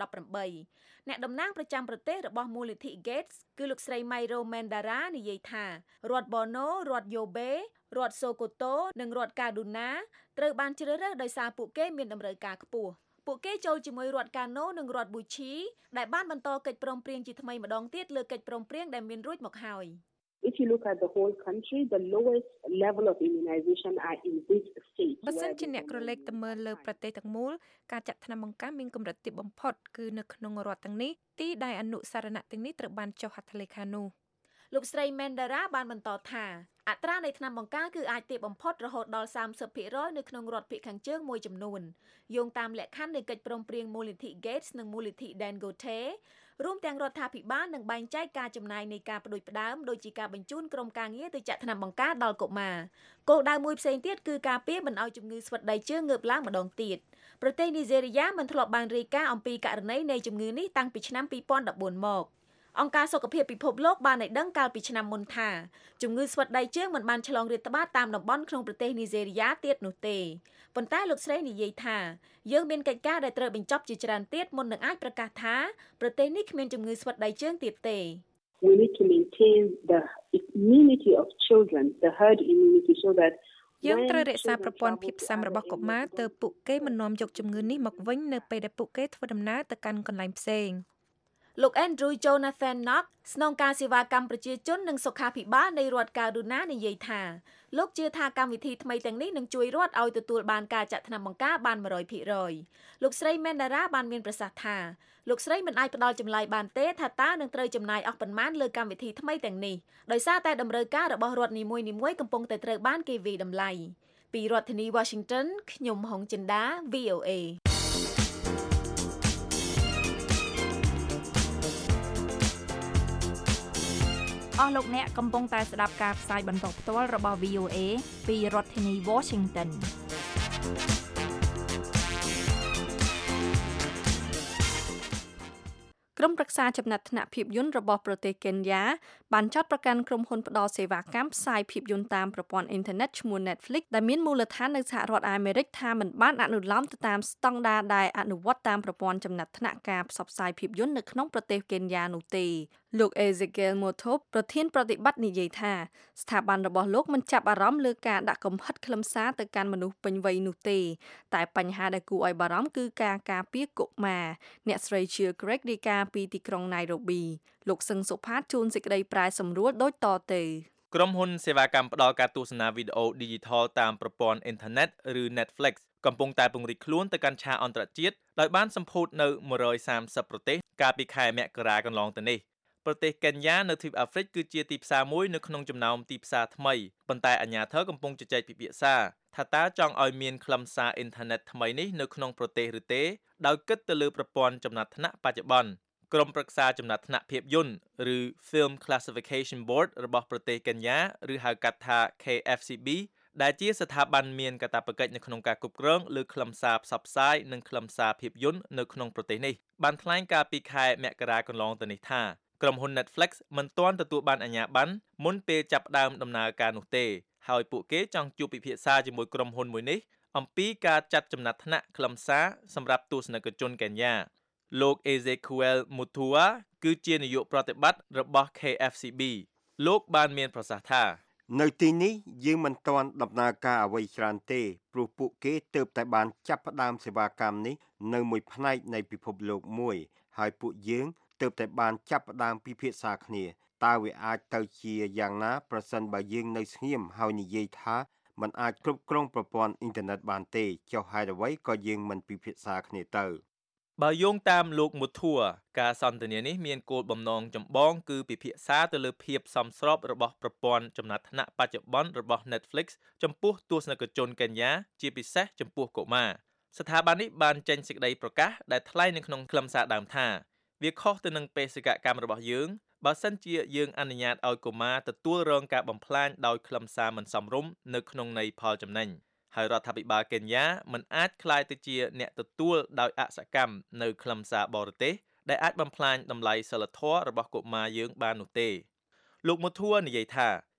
2018អ្នកតំណាងប្រចាំប្រទេសរបស់មូលនិធិ Gates គឺលោកស្រី Mairo Mandara និយាយថារដ្ឋ Borno រដ្ឋ Yobe រដ្ឋ Sokoto និងរដ្ឋ Kaduna ត្រូវបានជ្រើសរើសដោយសារពួកគេមានតម្រូវការខ្ពស់ពួកគេចូលជាមួយរដ្ឋ Kano និងរដ្ឋ Buchi ដែលបានបន្តកិច្ចព្រមព្រៀងជាថ្មីម្ដងទៀតលើកិច្ចព្រមព្រៀងដែលមានរួចមកហើយ If you look at the whole country, the lowest level of immunization are in this state. បើសិនជាអ្នកក្រឡេកទៅមើលលើប្រទេសទាំងមូលការចាក់ថ្នាំបង្ការមានកម្រិតទាបបំផុតគឺនៅក្នុងរដ្ឋទាំងនេះទីដែលអនុសារណៈទាំងនេះត្រូវបានចុះហត្ថលេខានោះលោកស្រី Mandara បានបន្តថាអត្រានៃថ្នាំបង្ការគឺអាចទាបបំផុតរហូតដល់ 30% នៅក្នុងរដ្ឋភាគខាងជើងមួយចំនួនយោងតាមលក្ខខណ្ឌនៃកិច្ចព្រមព្រៀងមូលនិធិ Gates និងមូលនិធិ Dangote រួមទាំងរដ្ឋាភិបាលនឹងបែងចែកការចំណាយនៃការផ្ដួចផ្ដើមដូចជាការបញ្ជូនក្រុមការងារទៅចាក់ថ្នាំបង្ការដល់កុមារគោលដៅមួយផ្សេងទៀតគឺការពារមិនឲ្យជំងឺស្វិតដៃជើងងើបឡើងម្ដងទៀតប្រទេសនីហ្សេរីយ៉ាមិនធ្លាប់បានរាយការណ៍អំពីករណីនៃជំងឺនេះតាំងពីឆ្នាំ2014មកអង្គការសុខភាពពិភពលោកបានឲ្យដឹងកាលពីឆ្នាំមុនថាជំងឺស្វិតដៃជើងមិនបានឆ្លងរាតត្បាតតាមតំបន់ក្នុងប្រទេសនីហ្សេរីយ៉ាទៀតនោះទេប៉ុន្តែលោកស្រីនិយាយថាយើងមានកិច្ចការដែលត្រូវបញ្ចប់ជាច្រើនទៀតមុននឹងអាចប្រកាសថាប្រទេសនេះគ្មានជំងឺស្វិតដៃជើងទៀតទេ We need to maintain the immunity of children, the herd immunity so that យើងត្រូវរក្សាប្រព័ន្ធភាពស៊ាំរបស់កុមារទៅពួកគេមិននាំយកជំងឺនេះមកវិញនៅពេលដែលពួកគេធ្វើដំណើរទៅកាន់កន្លែងផ្សេងលោក Andrew Jonathan Knox ស្នងការសេវាកម្មប្រជាជននិងសុខាភិបាលនៃរដ្ឋ Carolina និយាយថាលោកជឿថាកម្មវិធីថ្មីទាំងនេះនឹងជួយរដ្ឋឲ្យទទួលបានការចាក់ថ្នាំបង្ការបាន 100% លោកស្រី Mendara បានមានប្រសាសន៍ថាលោកស្រីមិនអាចផ្ដល់ចម្លើយបានទេថាតើនឹងត្រូវចំណាយអស់ប៉ុន្មានលើកម្មវិធីថ្មីទាំងនេះដោយសារតែតម្រូវការរបស់រដ្ឋនីមួយៗកំពុងតែត្រូវបានគេវាយតម្លៃពីរដ្ឋធានី Washington ខ្ញុំហុងចិន្តា VOA អស់លោកអ្នកកំពុងតែស្ដាប់ការផ្សាយបន្តផ្ទាល់របស់ VOA ពីរដ្ឋធានី Washington ក្រុមប្រឹក្សាចំណាត់ថ្នាក់ភាពយន្តរបស់ប្រទេសកេនយ៉ាបានចាត់ប្រកាន់ក្រុមហ៊ុនផ្ដល់សេវាកម្មផ្សាយភាពយន្តតាមប្រព័ន្ធអ៊ីនធឺណិតឈ្មោះ Netflix ដែលមានមូលដ្ឋាននៅសហរដ្ឋអាមេរិកថាមិនបានអនុលោមទៅតាមស្តង់ដារដែលអនុវត្តតាមប្រព័ន្ធចំណាត់ថ្នាក់ការផ្សព្វផ្សាយភាពយន្តនៅក្នុងប្រទេសកេនយ៉ានោះទេលោក Ezekiel Motop ប្រធានប្រតិបត្តិនិយាយថាស្ថាប័នរបស់លោកមិនចាប់អារម្មណ៍លើការដាក់កំហិតខ្លឹមសារទៅកាន់មនុស្សពេញវ័យនោះទេតែបញ្ហាដែលគួរឲ្យបារម្ភគឺការការពារកុមារអ្នកស្រី Chia Greg រាយការណ៍ពីទីក្រុង Nairobi លោកសឹងសុផាតជួនសេចក្តីប្រែសម្រួលដូចតទៅក្រុមហ៊ុនសេវាកម្មផ្ដល់ការទស្សនាវីដេអូ Digital តាមប្រព័ន្ធអ៊ីនធឺណិតឬ Netflix កំពុងតែពង្រីកខ្លួនទៅកាន់ឆាកអន្តរជាតិដោយបានសម្ពោធនៅ130ប្រទេសកាលពីខែមករាកន្លងទៅនេះប្រទេសកេនយ៉ានៅទ្វីបអាហ្វ្រិកគឺជាទីផ្សារមួយនៅក្នុងចំណោមទីផ្សារថ្មីប៉ុន្តែអាជ្ញាធរកំពុងជជែកពិភាក្សាថាតើចង់ឲ្យមានខ្លឹមសារអ៊ីនធឺណិតថ្មីនេះនៅក្នុងប្រទេសឬទេដោយគិតទៅលើប្រព័ន្ធចំណាត់ថ្នាក់បច្ចុប្បន្នក្រុមប្រឹក្សាចំណាត់ថ្នាក់ភាពយន្តឬ Film Classification Board របស់ប្រទេសកេនយ៉ាឬហៅកាត់ថា KFCB ដែលជាស្ថាប័នមានកាតព្វកិច្ចនៅក្នុងការគ្រប់គ្រងលើខ្លឹមសារផ្សព្វផ្សាយនិងខ្លឹមសារភាពយន្តនៅក្នុងប្រទេសនេះបានថ្លែងការពីខែមករាកន្លងទៅនេះថាក្រុមហ៊ុន Netflix មិនទាន់ទទួលបានអាជ្ញាប័ណ្ណមុនពេលចាប់ផ្ដើមដំណើរការនោះទេហើយពួកគេចង់ជួបពិភាក្សាជាមួយក្រុមហ៊ុនមួយនេះអំពីការចាត់ចំណាត់ថ្នាក់ខ្លឹមសារសម្រាប់ទស្សនិកជនកេនយ៉ាលោក Ezekiel Mutua គឺជានាយកប្រតិបត្តិរបស់ KFCB លោកបានមានប្រសាសន៍ថានៅទីនេះយើងមិនទាន់ដំណើរការអ្វីច្រើនទេព្រោះពួកគេទើបតែបានចាប់ផ្ដើមសេវាកម្មនេះនៅមួយផ្នែកនៃពិភពលោកមួយហើយពួកយើងទើបតែបានចាប់ផ្ដើមពិភាក្សាគ្នាតើវាអាចទៅជាយ៉ាងណាប្រសិនបើយើងនៅស្ងៀមហើយនិយាយថាมันអាចគ្រប់គ្រងប្រព័ន្ធអ៊ីនធឺណិតបានទេចុះហេតុអ្វីក៏យើងមិនពិភាក្សាគ្នាទៅបើយោងតាមលោកមុធัวការសន្ទនានេះមានគោលបំណងចម្បងគឺពិភាក្សាទៅលើភាពសមស្របរបស់ប្រព័ន្ធចំណាត់ថ្នាក់បច្ចុប្បន្នរបស់ Netflix ចំពោះទស្សនិកជនកេនយ៉ាជាពិសេសចំពោះកុមារស្ថាប័ននេះបានចេញសេចក្តីប្រកាសដែលថ្លែងនៅក្នុងខ្លឹមសារដើមថាវាខុសទៅនឹងបេសកកម្មរបស់យើងបើសិនជាយើងអនុញ្ញាតឲ្យកុមារទទួលរងការបំផ្លាញដោយខ្លឹមសារមិនសមរម្យនៅក្នុងន័យផលចំណេញហើយរដ្ឋាភិបាលកេនយ៉ាមិនអាចក្លាយទៅជាអ្នកទទួលដោយអសកម្មនៅខ្លឹមសារបរទេសដែលអាចបំផ្លាញតម្លៃសីលធម៌របស់កុមារយើងបាននោះទេលោកមុធัวនិយាយថា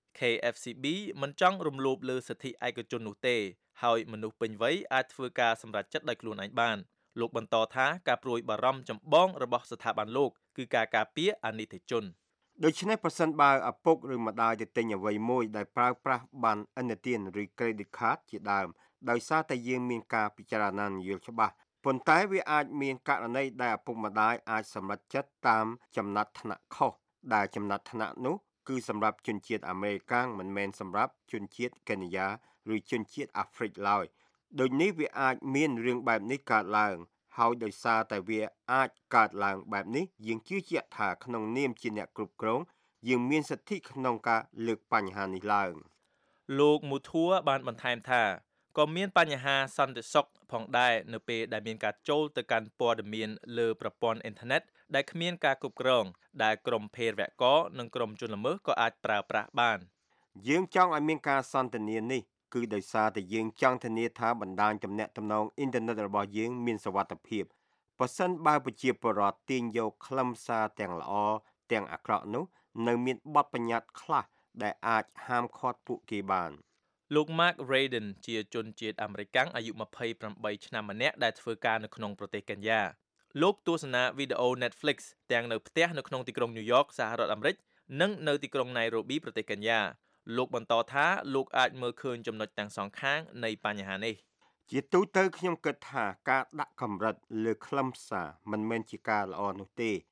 KFCB មិនចង់រំលោភលើសិទ្ធិឯកជននោះទេហើយមនុស្សពេញវ័យអាចធ្វើការសម្រេចចិត្តដោយខ្លួនឯងបានលោកបន្តថាការព្រួយបារម្ភចម្បងរបស់ស្ថាប័នលោកគឺការការពារអនិច្ចជនដូច្នេះប្រសិនបើឪពុឬម្ដាយទៅទិញអ្វីមួយដែលប្រើប្រាស់ប័ណ្ណឥណទានឬ credit card ជាដើមដោយសារតែយើងមានការពិចារណានយោបាយច្បាស់ប៉ុន្តែវាអាចមានករណីដែលឪពុកម្ដាយអាចសម្រេចចិត្តតាមចំណាត់ថ្នាក់ខុសដែលចំណាត់ថ្នាក់នោះគឺសម្រាប់ជនជាតិអាមេរិកមិនមែនសម្រាប់ជនជាតិកេនយ៉ាឬជនជាតិអាហ្វ្រិកឡើយដូចនេះវាអាចមានរឿងបែបនេះកើតឡើងហើយដោយសារតែវាអាចកើតឡើងបែបនេះយើងជឿជាក់ថាក្នុងនាមជាអ្នកគ្រប់គ្រងយើងមានសិទ្ធិក្នុងការលើកបញ្ហានេះឡើងលោកមូធัวបានបន្ថែមថាក៏មានបញ្ហាសន្តិសុខផងដែរនៅពេលដែលមានការចូលទៅកាន់ព័ត៌មានលើប្រព័ន្ធអ៊ីនធឺណិតដែលគ្មានការគ្រប់គ្រងដែលក្រុមភេរវករនិងក្រុមជនល្មើសក៏អាចប្រើប្រាស់បានយើងចង់ឲ្យមានការសន្ទនានេះគឺដោយសារតែយើងចង់ធានាថាបណ្ដាញទំនាក់ទំនងអ៊ីនធឺណិតរបស់យើងមានសុវត្ថិភាពប្រសិនបើប្រជាពលរដ្ឋទាញយកខ្លឹមសារទាំងល្អទាំងអាក្រក់នោះនៅមានបទបញ្ញត្តិខ្លះដែលអាចហាមឃាត់ពួកគេបានលោក Mark Raden ជាជនជាតិអាមេរិកអាយុ28ឆ្នាំម្នាក់ដែលធ្វើការនៅក្នុងប្រទេសកេនយ៉ាលោកទស្សនាវីដេអូ Netflix ទាំងនៅផ្ទះនៅក្នុងទីក្រុង New York សហរដ្ឋអាមេរិកនិងនៅទីក្រុង Nairobi ប្រទេសកេនយ៉ាលោកបន្តថាលោកអាចមើលឃើញចំណុចទាំងសងខាងនៃបញ្ហានេះជាទូទៅខ្ញុំគិតថាការដាក់កម្រិតលើខ្លឹមសារមិនមែនជាការល្អនោះទេ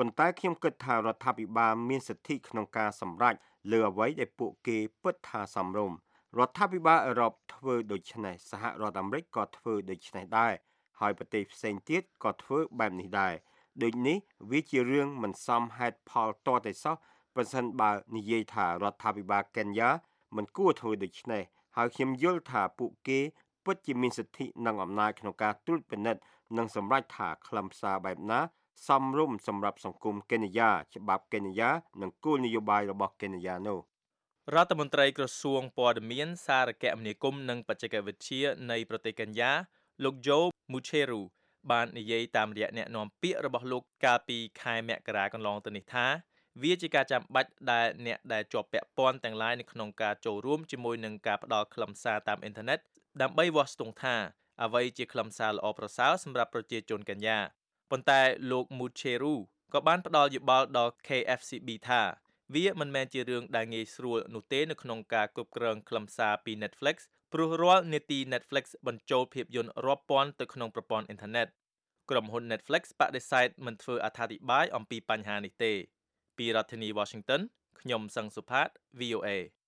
ប៉ុន្តែខ្ញុំគិតថារដ្ឋាភិបាលមានសិទ្ធិក្នុងការសម្រេចលើអ្វីដែលពួកគេពិតថាសមរម្យរដ្ឋាភិបាលអឺរ៉ុបធ្វើដូច្នេះសហរដ្ឋអាមេរិកក៏ធ្វើដូច្នេះដែរហើយប្រទេសផ្សេងទៀតក៏ធ្វើបែបនេះដែរដូចនេះវាជារឿងមិនសមហេតុផលតតែសោះប្រសិនបើនិយាយថារដ្ឋាភិបាលកេនយ៉ាមិនគួរធ្វើដូច្នេះហើយខ្ញុំយល់ថាពួកគេពិតជាមានសិទ្ធិនិងអំណាចក្នុងការត្រួតពិនិត្យនិងសម្រេចថាខ្លឹមសារបែបណាសមរម្យសម្រាប់សង្គមកេនយ៉ាច្បាប់កេនយ៉ានិងគោលនយោបាយរបស់កេនយ៉ានោះរដ្ឋមន្ត្រីក្រសួងព័ត៌មានសារគមនាគមន៍និងបច្ចេកវិទ្យានៃប្រទេសកេនយ៉ាលោកโจ Mucheru បាននិយាយតាមរយៈអ្នកនាំពាក្យរបស់លោកកាលពីខែមករាកន្លងទៅនេះថាវាជាការចាំបាច់ដែលអ្នកដែលជាប់ពាក់ព័ន្ធទាំងឡាយនៅក្នុងការចូលរួមជាមួយនឹងការផ្ដល់ខ្លឹមសារតាមអ៊ីនធឺណិតដើម្បីវាស់ស្ទង់ថាអ្វីជាខ្លឹមសារល្អប្រសើរសម្រាប់ប្រជាជនកេនយ៉ាប៉ុន្តែលោក Mucheru ក៏បានផ្ដល់យោបល់ដល់ KFCB ថាវាមិនមែនជារឿងដែលងាយស្រួលនោះទេនៅក្នុងការគ្រប់គ្រងខ្លឹមសារពី Netflix ព្រោះរាល់នាទី Netflix បញ្ចូលភាពយន្តរាប់ពាន់ទៅក្នុងប្រព័ន្ធអ៊ីនធឺណិតក្រុមហ៊ុន Netflix បដិសេធមិនធ្វើអត្ថាធិប្បាយអំពីបញ្ហានេះទេពីរដ្ឋធានី Washington ខ្ញុំសឹងសុផាត VOA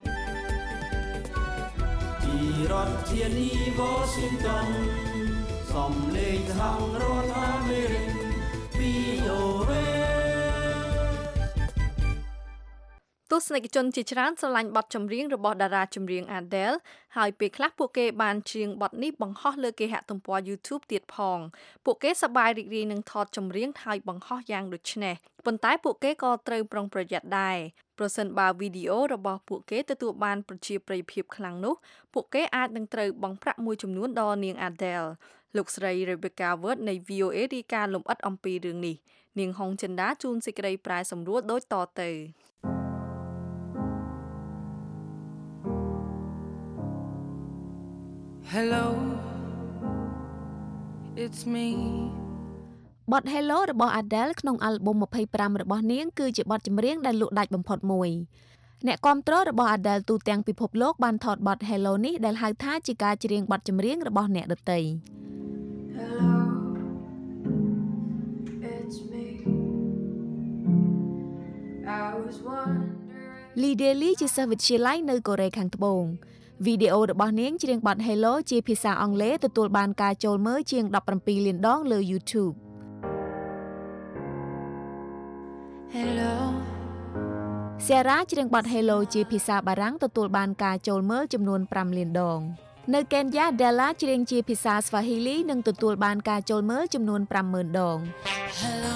ពីរដ្ឋធានី Washington សំឡេងសហរដ្ឋអាមេរិក VOA ទស្សនិកជនជាច្រើនស្រឡាញ់បទចម្រៀងរបស់តារាចម្រៀង Adele ហើយពេលខ្លះពួកគេបានច្រៀងបទនេះបង្ហោះលើគេហទំព័រ YouTube ទៀតផងពួកគេសប្បាយរីករាយនឹងថតចម្រៀងហើយបង្ហោះយ៉ាងដូចនេះប៉ុន្តែពួកគេក៏ត្រូវប្រុងប្រយ័ត្នដែរប្រសិនបើវីដេអូរបស់ពួកគេទទួលបានប្រជាប្រិយភាពខ្លាំងនោះពួកគេអាចនឹងត្រូវបង់ប្រាក់មួយចំនួនដល់នាង Adele លោកស្រី Rebecca Word នៃ VOA រាយការណ៍លម្អិតអំពីរឿងនេះនាងហុងចិន្តាជួនសេចក្តីប្រែសម្រួលដូចតទៅ Hello it's me បទ Hello របស់ Adele ក្នុងអាល់ប៊ុម25របស់នាងគឺជាបទចម្រៀងដែលលក់ដាច់បំផុតមួយអ្នកគាំទ្ររបស់ Adele ទូទាំងពិភពលោកបានថតបទ Hello នេះដែលហៅថាជាការច្រៀងបទចម្រៀងរបស់អ្នកដទៃ Hello it's me I was wondering Lee Daly ជាសិស្សវិទ្យាល័យនៅកូរ៉េខាងត្បូងវីដេអូរបស់នាងច្រៀងបទ Hello ជាភាសាអង់គ្លេសទទួលបានការចូលមើលជាង17លានដងលើ YouTube Hello Sarah ច្រៀងបទ Hello ជាភាសាបារាំងទទួលបានការចូលមើលចំនួន5លានដងនៅកេនយ៉ា Della ច្រៀងជាភាសា Swahili និងទទួលបានការចូលមើលចំនួន50000ដង Hello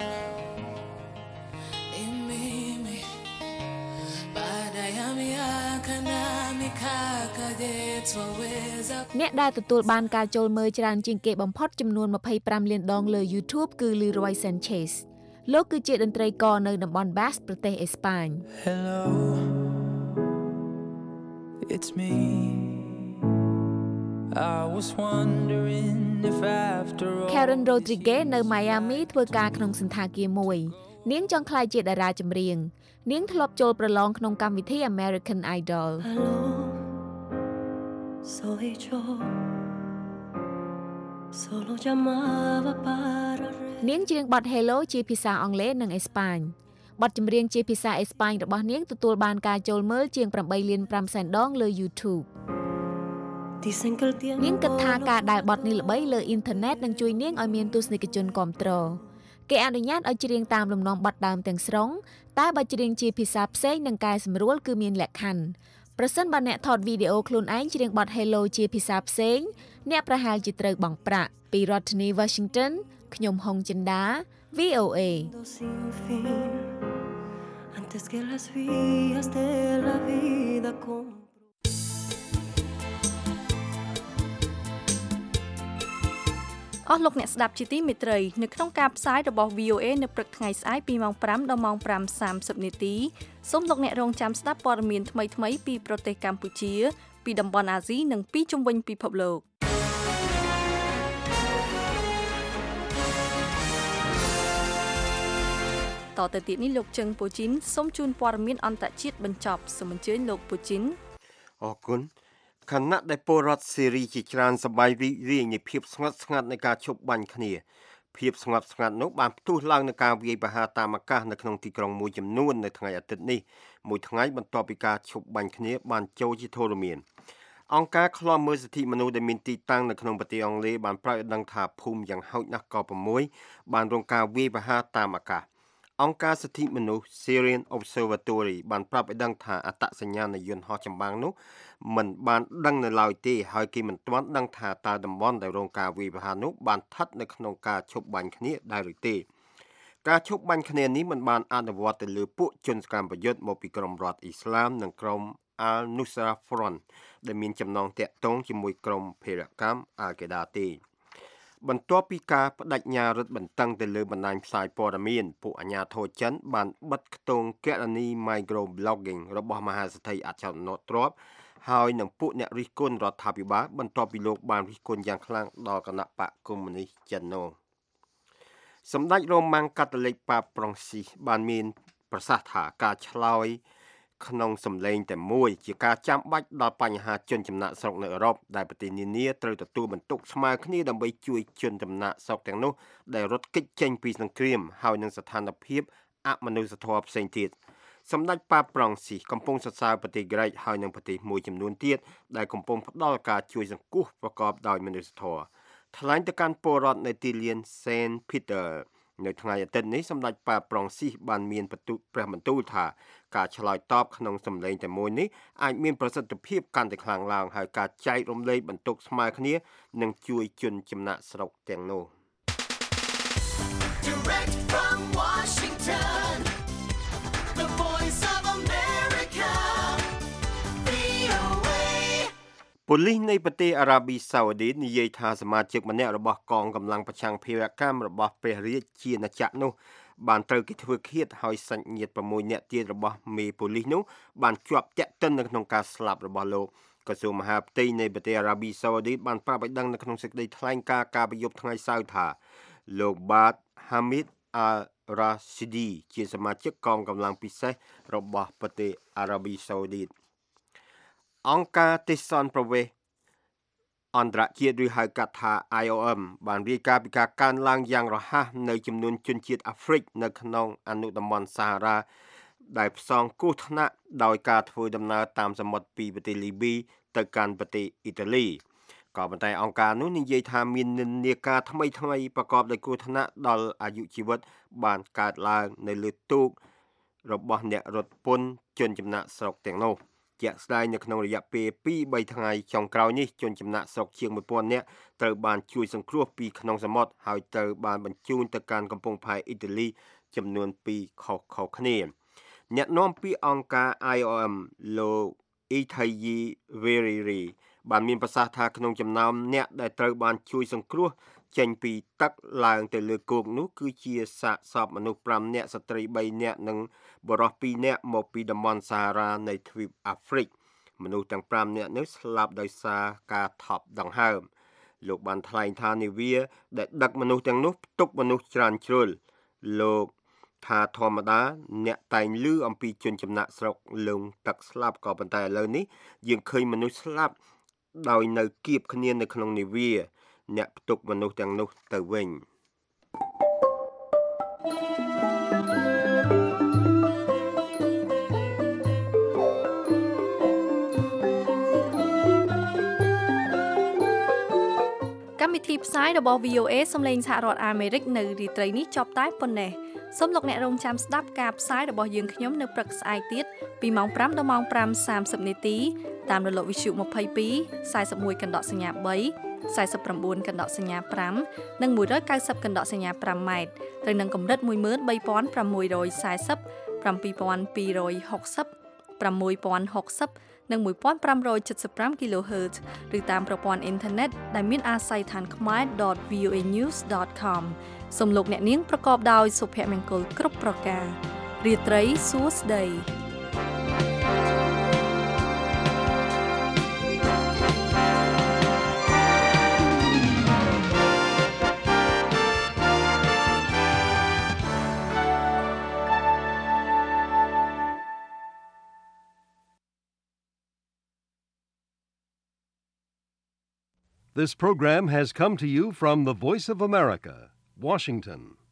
អ្នកដែលទទួលបានការចូលមើលច្រើនជាងគេបំផុតចំនួន25លានដងលើ YouTube គឺ Leroy Sanchez លោកគឺជាតន្ត្រីករនៅតំបន់ Basque ប្រទេសអេស្ប៉ាញ Hello it's me I was wondering if after all Karen Rodriguez នៅ Miami ធ្វើការក្នុងសន្តាគារមួយនាងចង់ក្លាយជាតារាចម្រៀងនាងធ្លាប់ចូលប្រឡងក្នុងកម្មវិធី American Idol Soy yo Solo llamaba para នាងច្រៀងបទ Hello ជាភាសាអង់គ្លេសនិងអេស្ប៉ាញបទចម្រៀងជាភាសាអេស្ប៉ាញរបស់នាងទទួលបានការចូលមើលជាង8លាន5សែនដងលើ YouTube នាងគិតថាការដែលបទនេះល្បីលើអ៊ីនធឺណិតនឹងជួយនាងឲ្យមានទស្សនិកជនគាំទ្រគេអនុញ្ញាតឲ្យច្រៀងតាមលំនាំបទដើមទាំងស្រុងតែបើច្រៀងជាភាសាផ្សេងនិងកែសម្រួលគឺមានលក្ខខណ្ឌប្រសិនបើអ្នកថតវីដេអូខ្លួនឯងច្រៀងបទ Hello ជាភាសាផ្សេងអ្នកប្រហែលជាត្រូវបង់ប្រាក់ពីរដ្ឋធានី Washington ខ្ញុំហុងចិន្តា VOA Antes que las vías de la vida con អស់លោកអ្នកស្ដាប់ជាទីមេត្រីនៅក្នុងការផ្សាយរបស់ VOA នៅព្រឹកថ្ងៃស្អែកពីម៉ោង5ដល់ម៉ោង 5:30 នាទីសូមលោកអ្នករងចាំស្ដាប់ព័ត៌មានថ្មីៗពីប្រទេសកម្ពុជាពីតំបន់អាស៊ីនិងពីជុំវិញពិភពលោកតទៅទៀតនេះលោកជឹងពូជីនសូមជូនព័ត៌មានអន្តរជាតិបញ្ចប់សូមអញ្ជើញលោកពូជីនអរគុណខណៈដែលពលរដ្ឋសេរីជាច្រើនសប្បាយរីករាយនៃភាពស្ងប់ស្ងាត់នៃការឈប់បាញ់គ្នាភាពស្ងប់ស្ងាត់នោះបានផ្ទុះឡើងនឹងការវាយប្រហារតាមអាកាសនៅក្នុងទីក្រុងមួយចំនួននៅថ្ងៃអាទិត្យនេះមួយថ្ងៃបន្ទាប់ពីការឈប់បាញ់គ្នាបានចូលជាធរមានអង្គការឃ្លាំមើលសិទ្ធិមនុស្សដែលមានទីតាំងនៅក្នុងប្រទេសអង់គ្លេសបានប្រកាសដឹងថាភូមិយ៉ាងហោចណាស់ក៏6បានរងការវាយប្រហារតាមអាកាសអង្គការសិទ្ធិមនុស្ស Syrian Observatory បានប្រាប់ឲ្យដឹងថាអត្តសញ្ញាណនៃយន្តហោះចម្បាំងនោះមិនបានដឹងនៅឡើយទេហើយគេមិនទាន់ដឹងថាតើតំបន់ដែលរងការវាយប្រហារនោះបានស្ថិតនៅក្នុងការឈប់បាញ់គ្នាដែរឬទេការឈប់បាញ់គ្នានេះមិនបានអនុវត្តទៅលើពួកជនសកម្មប្រយុទ្ធមកពីក្រុមរដ្ឋអ៊ីស្លាមនិងក្រុម Al-Nusra Front ដែលមានចំណងទាក់ទងជាមួយក្រុមភេរវកម្ម Al-Qaeda ទេបន្ទាប់ពីការបដិញ្ញារឹតបន្តឹងទៅលើបណ្ដាញផ្សាយព័ត៌មានពួកអាជ្ញាធរចិនបានបិទខ្ទង់គណនី microblogging របស់មហាសេដ្ឋីអចលនទ្រព្យហើយនឹងពួកអ្នករិះគន់រដ្ឋាភិបាលបន្ទាប់ពីលោកបានរិះគន់យ៉ាងខ្លាំងដល់គណៈបកកុម្មុយនីសចិននោះសម្ដេចរ៉ូម៉ាំងកាតូលិកប៉ាប្រុងស៊ីសបានមានប្រសាសន៍ថាការឆ្លើយក្នុងសម្លេងតែមួយជាការចាំបាច់ដល់បញ្ហាជនចំណាក់ស្រុកនៅអឺរ៉ុបដែលប្រទេសនានាត្រូវទទួលបន្ទុកស្មើគ្នាដើម្បីជួយជនចំណាក់ស្រុកទាំងនោះដែលរត់គេចចេញពីសង្គ្រាមហើយនឹងស្ថានភាពអមនុស្សធម៌ផ្សេងទៀតសម្ដេចប៉ាប្រុងស៊ីសកំពុងសរសើរប្រទេសក្រិកហើយនឹងប្រទេសមួយចំនួនទៀតដែលកំពុងផ្ដល់ការជួយសង្គ្រោះប្រកបដោយមនុស្សធម៌ថ្លែងទៅកាន់ពលរដ្ឋនៅទីលាន Saint Peter នៅថ្ងៃអាទិត្យនេះសម្ដេចប៉ាប្រុងស៊ីសបានមានព្រះបន្ទូលថាការឆ្លើយតបក្នុងសម្លេងតែមួយនេះអាចមានប្រសិទ្ធភាពកាន់តែខ្លាំងឡើងហើយការចែករំលែកបន្ទុកស្មើគ្នានឹងជួយជនចំណាក់ស្រុកទាំងនោះ Direct from Washington, the voice of America, VOA. ប៉ូលីសនៃប្រទេសអារ៉ាប៊ីសាអូឌីតនិយាយថាសមាជិកម្នាក់របស់កងកម្លាំងប្រឆាំងភេរវកម្មរបស់ព្រះរាជាណាចក្រនោះបានត្រូវគេធ្វើឃាតហើយសាច់ញាតិ6នាក់ទៀតរបស់មេប៉ូលីសនោះបានជាប់ទាក់ទិននៅក្នុងការស្លាប់របស់លោកក្រសួងមហាផ្ទៃនៃប្រទេសអារ៉ាប៊ីសាអូឌីតបានប្រាប់ឲ្យដឹងនៅក្នុងសេចក្តីថ្លែងការណ៍កាលពីយប់ថ្ងៃសៅរ៍ថាលោកបាតហាមីតអារ៉ាស៊ីឌីជាសមាជិកកងកម្លាំងពិសេសរបស់ប្រទេសអារ៉ាប៊ីសាអូឌីតអង្គការទេសចរប្រវេសអន្តរជាតិឬហៅកាត់ថា IOM បានរាយការណ៍ពីការកើនឡើងយ៉ាងរហ័សនៅចំនួនជនជាតិអាហ្វ្រិកនៅក្នុងអនុតំបន់សាហារ៉ាដែលផ្សងគ្រោះថ្នាក់ដោយការធ្វើដំណើរតាមសមុទ្រពីប្រទេសលីប៊ីទៅកាន់ប្រទេសអ៊ីតាលីក៏ប៉ុន្តែអង្គការនោះនិយាយថាមាននិន្នាការថ្មីប្រកបដោយគ្រោះថ្នាក់ដល់អាយុជីវិតបានកើតឡើងនៅលើទូករបស់អ្នករត់ពន្ធជនចំណាក់ស្រុកទាំងនោះជាក់ស្ដែងនៅក្នុងរយៈពេល 2-3 ថ្ងៃចុងក្រោយនេះជនចំណាក់ស្រុកជាង 1000 នាក់ត្រូវបានជួយសង្គ្រោះពីក្នុងសមុទ្រហើយត្រូវបានបញ្ជូនទៅកាន់កំពង់ផែអ៊ីតាលីចំនួន2ខុសៗគ្នាអ្នកនាំពាក្យអង្គការ IOM លោកអ៊ីថៃយីវេរីរីបានមានប្រសាសន៍ថាក្នុងចំណោមអ្នកដែលត្រូវបានជួយសង្គ្រោះចេញពីទឹកឡើងទៅលើគោកនោះគឺជាសាកសពមនុស្ស5នាក់ស្ត្រី3នាក់និងបុរស2នាក់មកពីតំបន់សាហារ៉ានៃទ្វីបអាហ្វ្រិកមនុស្សទាំង5នាក់នេះស្លាប់ដោយសារការថប់ដង្ហើមលោកបានថ្លែងថានាវាដែលដឹកមនុស្សទាំងនោះផ្ទុកមនុស្សច្រើនជ្រុលលោកថាធម្មតាអ្នកតែងឮអំពីជនចំណាក់ស្រុកលងទឹកស្លាប់ក៏ប៉ុន្តែឥឡូវនេះយើងឃើញមនុស្សស្លាប់ដោយនៅគៀបគ្នានៅក្នុងនាវាអ្នកផ្ទុកមនុស្សទាំងនោះទៅវិញកម្មវិធីផ្សាយរបស់ VOA សំឡេងសហរដ្ឋអាមេរិកនៅរាត្រីនេះចប់តែប៉ុណ្ណេះសូមលោកអ្នករងចាំស្ដាប់ការផ្សាយរបស់យើងខ្ញុំនៅព្រឹកស្អែកទៀតពីម៉ោង 5 ដល់ម៉ោង 5:30 នាទីតាមរលកវិទ្យុ22 41កណ្ដកសញ្ញា3 49កណ្ដកសញ្ញា5និង190កណ្ដកសញ្ញា5ម៉ែត្រត្រូវនឹងកម្រិត 13640 7260 6060និង1575 kHz ឬតាមប្រព័ន្ធអ៊ីនធឺណិតដែលមានអាស័យដ្ឋានkhmer.voanews.com សូមលោកអ្នកនាងប្រកបដោយសុភមង្គលគ្រប់ប្រការរាត្រីសួស្តី This program has come to you from the Voice of America, Washington.